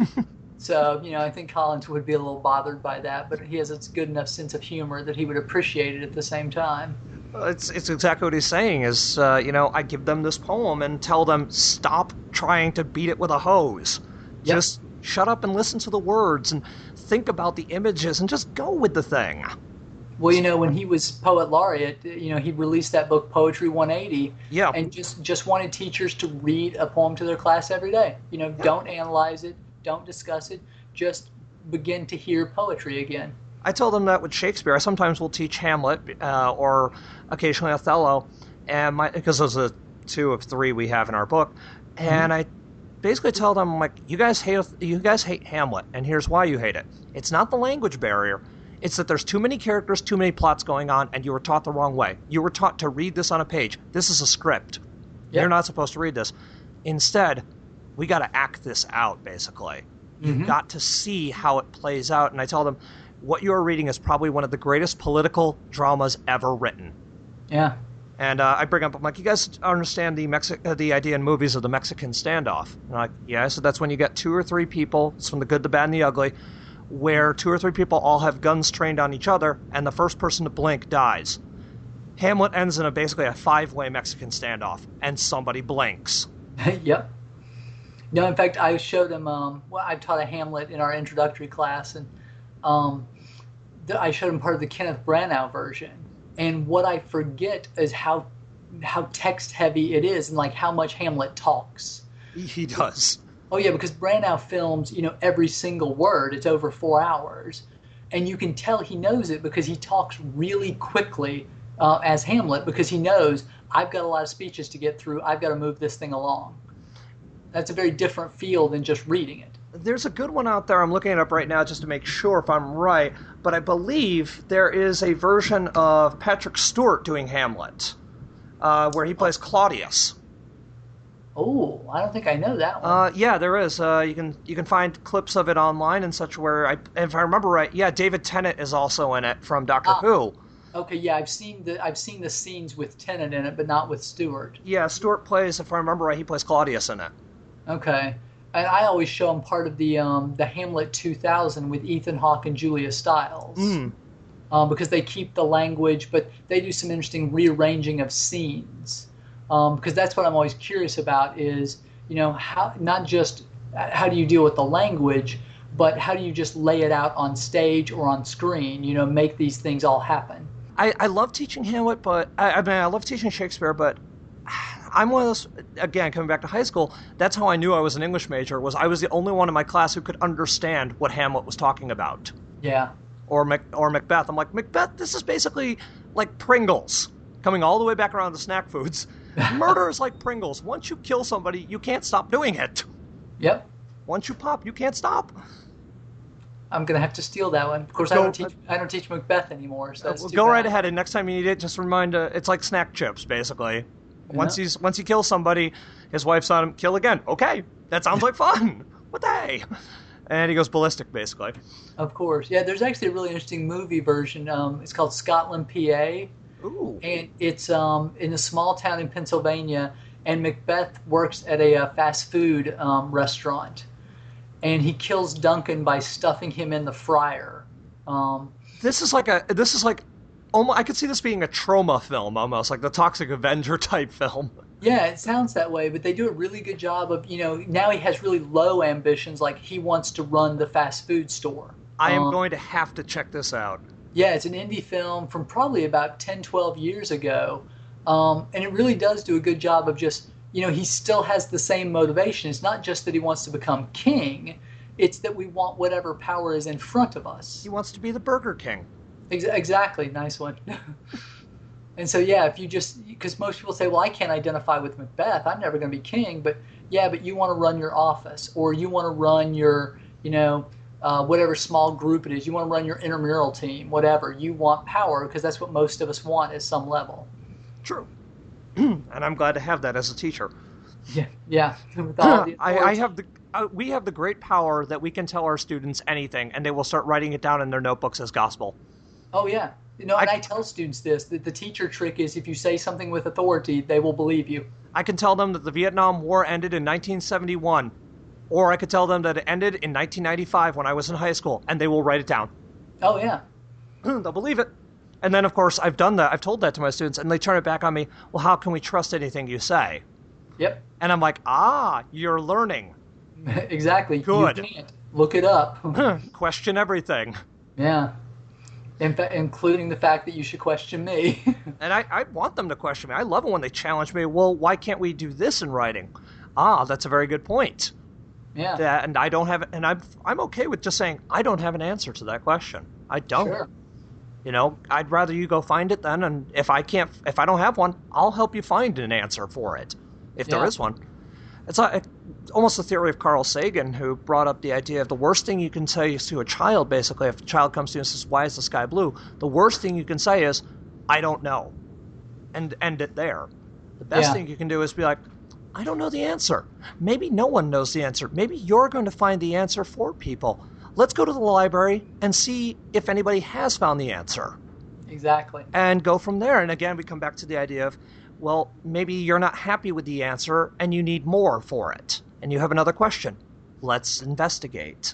So, I think Collins would be a little bothered by that, but he has a good enough sense of humor that he would appreciate it at the same time. It's exactly what he's saying is, I give them this poem and tell them, stop trying to beat it with a hose. Yep. Just shut up and listen to the words and think about the images and just go with the thing. Well, when he was Poet Laureate, he released that book, Poetry 180, and just wanted teachers to read a poem to their class every day. Don't analyze it, don't discuss it, just begin to hear poetry again. I tell them that with Shakespeare. I sometimes will teach Hamlet or occasionally Othello, and because those are 2 of 3 we have in our book, and I basically tell them, I'm like, you guys hate Hamlet, and here's why you hate it. It's not the language barrier. It's that there's too many characters, too many plots going on, and you were taught the wrong way. You were taught to read this on a page. This is a script. Yep. You're not supposed to read this. Instead, we got to act this out, basically. You've got to see how it plays out. And I tell them, what you are reading is probably one of the greatest political dramas ever written. Yeah. And I bring up, I'm like, you guys understand the idea in movies of the Mexican standoff? And I'm like, yeah, so that's when you get 2 or 3 people, it's from the good, the bad, and the ugly, where 2 or 3 people all have guns trained on each other, and the first person to blink dies. Hamlet ends in basically a 5-way Mexican standoff, and somebody blinks. Yep. No, in fact, I showed them, I taught a Hamlet in our introductory class, and I showed them part of the Kenneth Branagh version. And what I forget is how text-heavy it is, and how much Hamlet talks. He does. Oh, yeah, because Branagh films, every single word. It's over 4 hours. And you can tell he knows it because he talks really quickly as Hamlet, because he knows, I've got a lot of speeches to get through. I've got to move this thing along. That's a very different feel than just reading it. There's a good one out there. I'm looking it up right now just to make sure if I'm right. But I believe there is a version of Patrick Stewart doing Hamlet where he plays Claudius. Oh, I don't think I know that one. Yeah, there is. You can find clips of it online and such where, if I remember right, yeah, David Tennant is also in it from Doctor Who. Okay, yeah, I've seen the scenes with Tennant in it, but not with Stewart. Yeah, Stewart plays, if I remember right, he plays Claudius in it. Okay, and I always show him part of the Hamlet 2000 with Ethan Hawke and Julia Stiles. Because they keep the language, but they do some interesting rearranging of scenes. Because that's what I'm always curious about is, how not just how do you deal with the language, but how do you just lay it out on stage or on screen, make these things all happen. I love teaching Hamlet, but I love teaching Shakespeare, but I'm one of those, again, coming back to high school, that's how I knew I was an English major, was I was the only one in my class who could understand what Hamlet was talking about. Yeah. Or Macbeth. I'm like, Macbeth, this is basically like Pringles, coming all the way back around to snack foods. Murder is like Pringles. Once you kill somebody, you can't stop doing it. Yep. Once you pop, you can't stop. I'm gonna have to steal that one. Of course, I don't teach Macbeth anymore. So that's go right ahead, and next time you need it, just remind. It's like snack chips, basically. Once he kills somebody, his wife's on him, kill again. Okay, that sounds like fun. What the hey? And he goes ballistic, basically. Of course. Yeah, there's actually a really interesting movie version. It's called Scotland, PA. Ooh. And it's in a small town in Pennsylvania, and Macbeth works at a fast food restaurant. And he kills Duncan by stuffing him in the fryer. This is like almost, I could see this being a trauma film, almost like the Toxic Avenger type film. Yeah, it sounds that way, but they do a really good job of, now he has really low ambitions, like he wants to run the fast food store. I am going to have to check this out. Yeah, it's an indie film from probably about 10, 12 years ago, and it really does do a good job of just, he still has the same motivation. It's not just that he wants to become king, it's that we want whatever power is in front of us. He wants to be the Burger King. Exactly, nice one. And so, yeah, if you just, because most people say, well, I can't identify with Macbeth, I'm never going to be king, but you want to run your office, or you want to run your, whatever small group it is, you want to run your intramural team, whatever. You want power, because that's what most of us want at some level. True. And I'm glad to have that as a teacher. Yeah. With all the we have the great power that we can tell our students anything, and they will start writing it down in their notebooks as gospel. Oh, yeah. And I tell students this, that the teacher trick is if you say something with authority, they will believe you. I can tell them that the Vietnam War ended in 1971, or I could tell them that it ended in 1995 when I was in high school, and they will write it down. Oh, yeah. They'll believe it. And then, of course, I've done that. I've told that to my students, and they turn it back on me. Well, how can we trust anything you say? Yep. And I'm like, you're learning. Exactly. Good. You can't. Look it up. Question everything. Yeah. Including the fact that you should question me. And I want them to question me. I love it when they challenge me. Well, why can't we do this in writing? That's a very good point. Yeah. And I don't have, and I'm okay with just saying I don't have an answer to that question. I don't. Sure. I'd rather you go find it then, and if I don't have one, I'll help you find an answer for it, if there is one. It's almost the theory of Carl Sagan, who brought up the idea of the worst thing you can say to a child, basically, if a child comes to you and says, why is the sky blue? The worst thing you can say is, I don't know, and end it there. The best thing you can do is be like, I don't know the answer. Maybe no one knows the answer. Maybe you're going to find the answer for people. Let's go to the library and see if anybody has found the answer. Exactly. And go from there. And again, we come back to the idea of, well, maybe you're not happy with the answer and you need more for it. And you have another question. Let's investigate.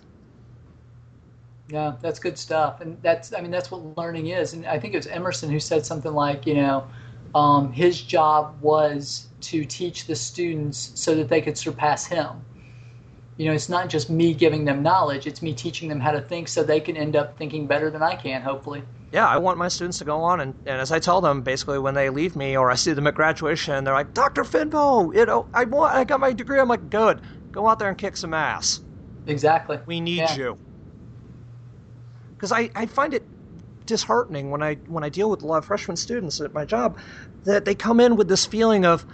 Yeah, that's good stuff. And that's what learning is. And I think it was Emerson who said something like, his job was to teach the students so that they could surpass him. It's not just me giving them knowledge, it's me teaching them how to think so they can end up thinking better than I can, hopefully. Yeah, I want my students to go on, and as I tell them, basically, when they leave me or I see them at graduation, and they're like, Dr. Finbo, I got my degree. I'm like, good. Go out there and kick some ass. Exactly. We need you. Because I find it disheartening when I deal with a lot of freshman students at my job that they come in with this feeling of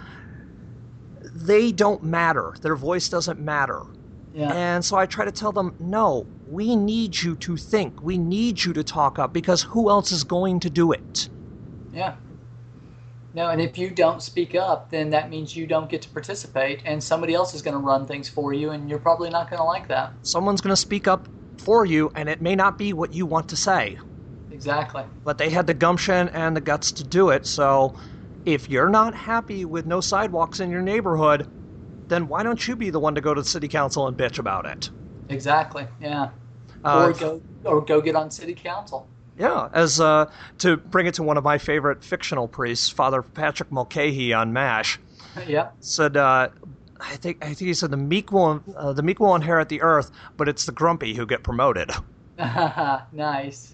they don't matter. Their voice doesn't matter. Yeah. And so I try to tell them, no, we need you to think. We need you to talk up because who else is going to do it? Yeah. No, and if you don't speak up, then that means you don't get to participate, and somebody else is going to run things for you, and you're probably not going to like that. Someone's going to speak up for you, and it may not be what you want to say. Exactly. But they had the gumption and the guts to do it, so if you're not happy with no sidewalks in your neighborhood, then why don't you be the one to go to the city council and bitch about it? Exactly, yeah. Or go get on city council. Yeah, as to bring it to one of my favorite fictional priests, Father Patrick Mulcahy on MASH. Yeah. Said, I think he said the meek will inherit the earth, but it's the grumpy who get promoted. Nice.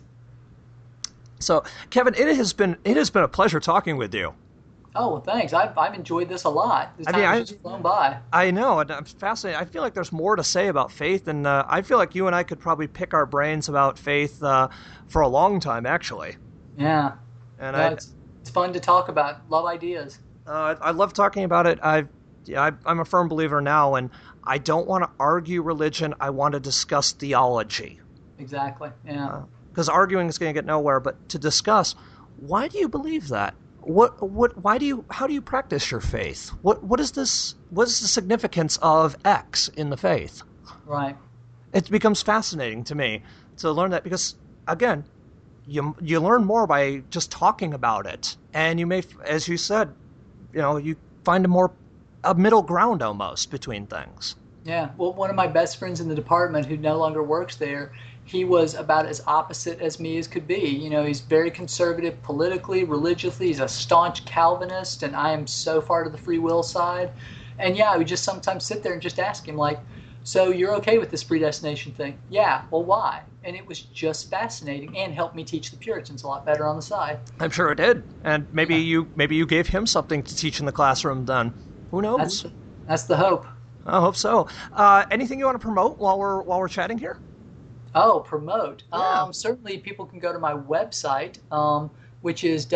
So, Kevin, it has been a pleasure talking with you. Oh, well, thanks. I've enjoyed this a lot. This time has just flown by. I know, and I'm fascinated. I feel like there's more to say about faith, and I feel like you and I could probably pick our brains about faith for a long time, actually. Yeah. And it's fun to talk about. Love ideas. I love talking about it. I'm a firm believer now, and I don't want to argue religion. I want to discuss theology. Exactly, yeah. Because arguing is going to get nowhere, but to discuss, why do you believe that? How do you practice your faith? What is the significance of X in the faith? Right. It becomes fascinating to me to learn that because, again, you learn more by just talking about it, and you may, as you said, you find a middle ground almost between things. Yeah. Well, one of my best friends in the department who no longer works there, he was about as opposite as me as could be. He's very conservative politically, religiously. He's a staunch Calvinist, and I am so far to the free will side. And yeah, I would just sometimes sit there and just ask him, like, so you're okay with this predestination thing? Yeah. Well, why? And it was just fascinating and helped me teach the Puritans a lot better on the side. I'm sure it did. And maybe you gave him something to teach in the classroom then. Who knows? That's the hope. I hope so. Anything you want to promote while we're chatting here? Oh, promote. Yeah. Certainly people can go to my website, which is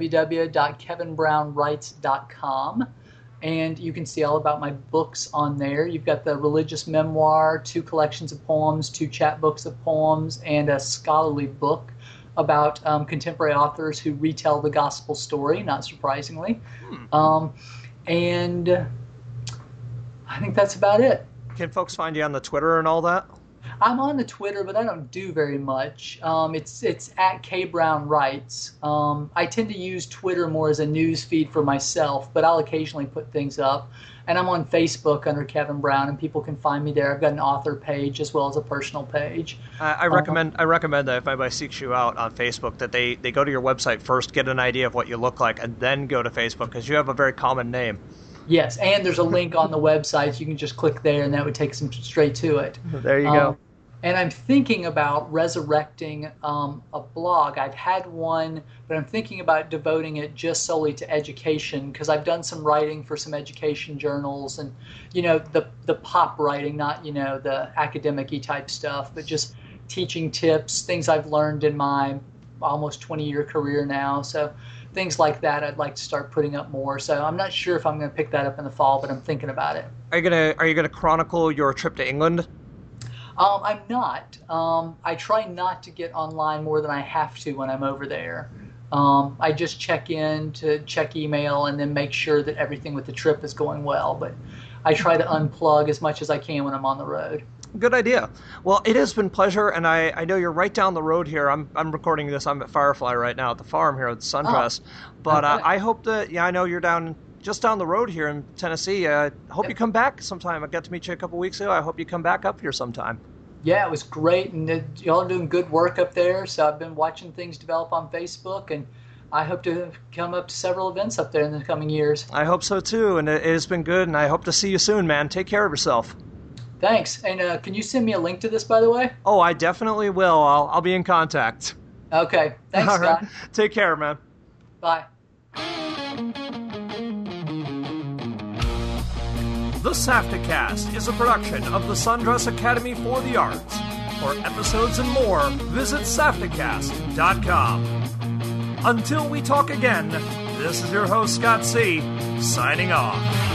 www.kevinbrownwrites.com. And you can see all about my books on there. You've got the religious memoir, 2 collections of poems, 2 chapbooks of poems, and a scholarly book about contemporary authors who retell the gospel story, not surprisingly. And I think that's about it. Can folks find you on the Twitter and all that? I'm on the Twitter, but I don't do very much. It's at KBrownWrites. I tend to use Twitter more as a news feed for myself, but I'll occasionally put things up. And I'm on Facebook under Kevin Brown, and people can find me there. I've got an author page as well as a personal page. I recommend that if anybody seeks you out on Facebook, that they go to your website first, get an idea of what you look like, and then go to Facebook, because you have a very common name. Yes, and there's a link on the website. You can just click there, and that would take them straight to it. There you go. And I'm thinking about resurrecting a blog. I've had one, but I'm thinking about devoting it just solely to education, because I've done some writing for some education journals and, the pop writing, not, the academic-y type stuff, but just teaching tips, things I've learned in my almost 20-year career now. So things like that I'd like to start putting up more. So I'm not sure if I'm going to pick that up in the fall, but I'm thinking about it. Are you gonna chronicle your trip to England? I'm not. I try not to get online more than I have to when I'm over there. I just check in to check email and then make sure that everything with the trip is going well. But I try to unplug as much as I can when I'm on the road. Good idea. Well, it has been a pleasure, and I know you're right down the road here. I'm recording this. I'm at Firefly right now at the farm here at Sundress. But okay. I hope that, I know you're just down the road here in Tennessee. I hope you come back sometime. I got to meet you a couple weeks ago. I hope you come back up here sometime. Yeah, it was great, and y'all are doing good work up there. So I've been watching things develop on Facebook, and I hope to come up to several events up there in the coming years. I hope so too, and it has been good, and I hope to see you soon, man. Take care of yourself. Thanks. And can you send me a link to this, by the way? Oh, I definitely will. I'll be in contact. Okay. Thanks, All Scott. Right. Take care, man. Bye. The SAFTAcast is a production of the Sundress Academy for the Arts. For episodes and more, visit SAFTAcast.com. Until we talk again, this is your host, Scott C., signing off.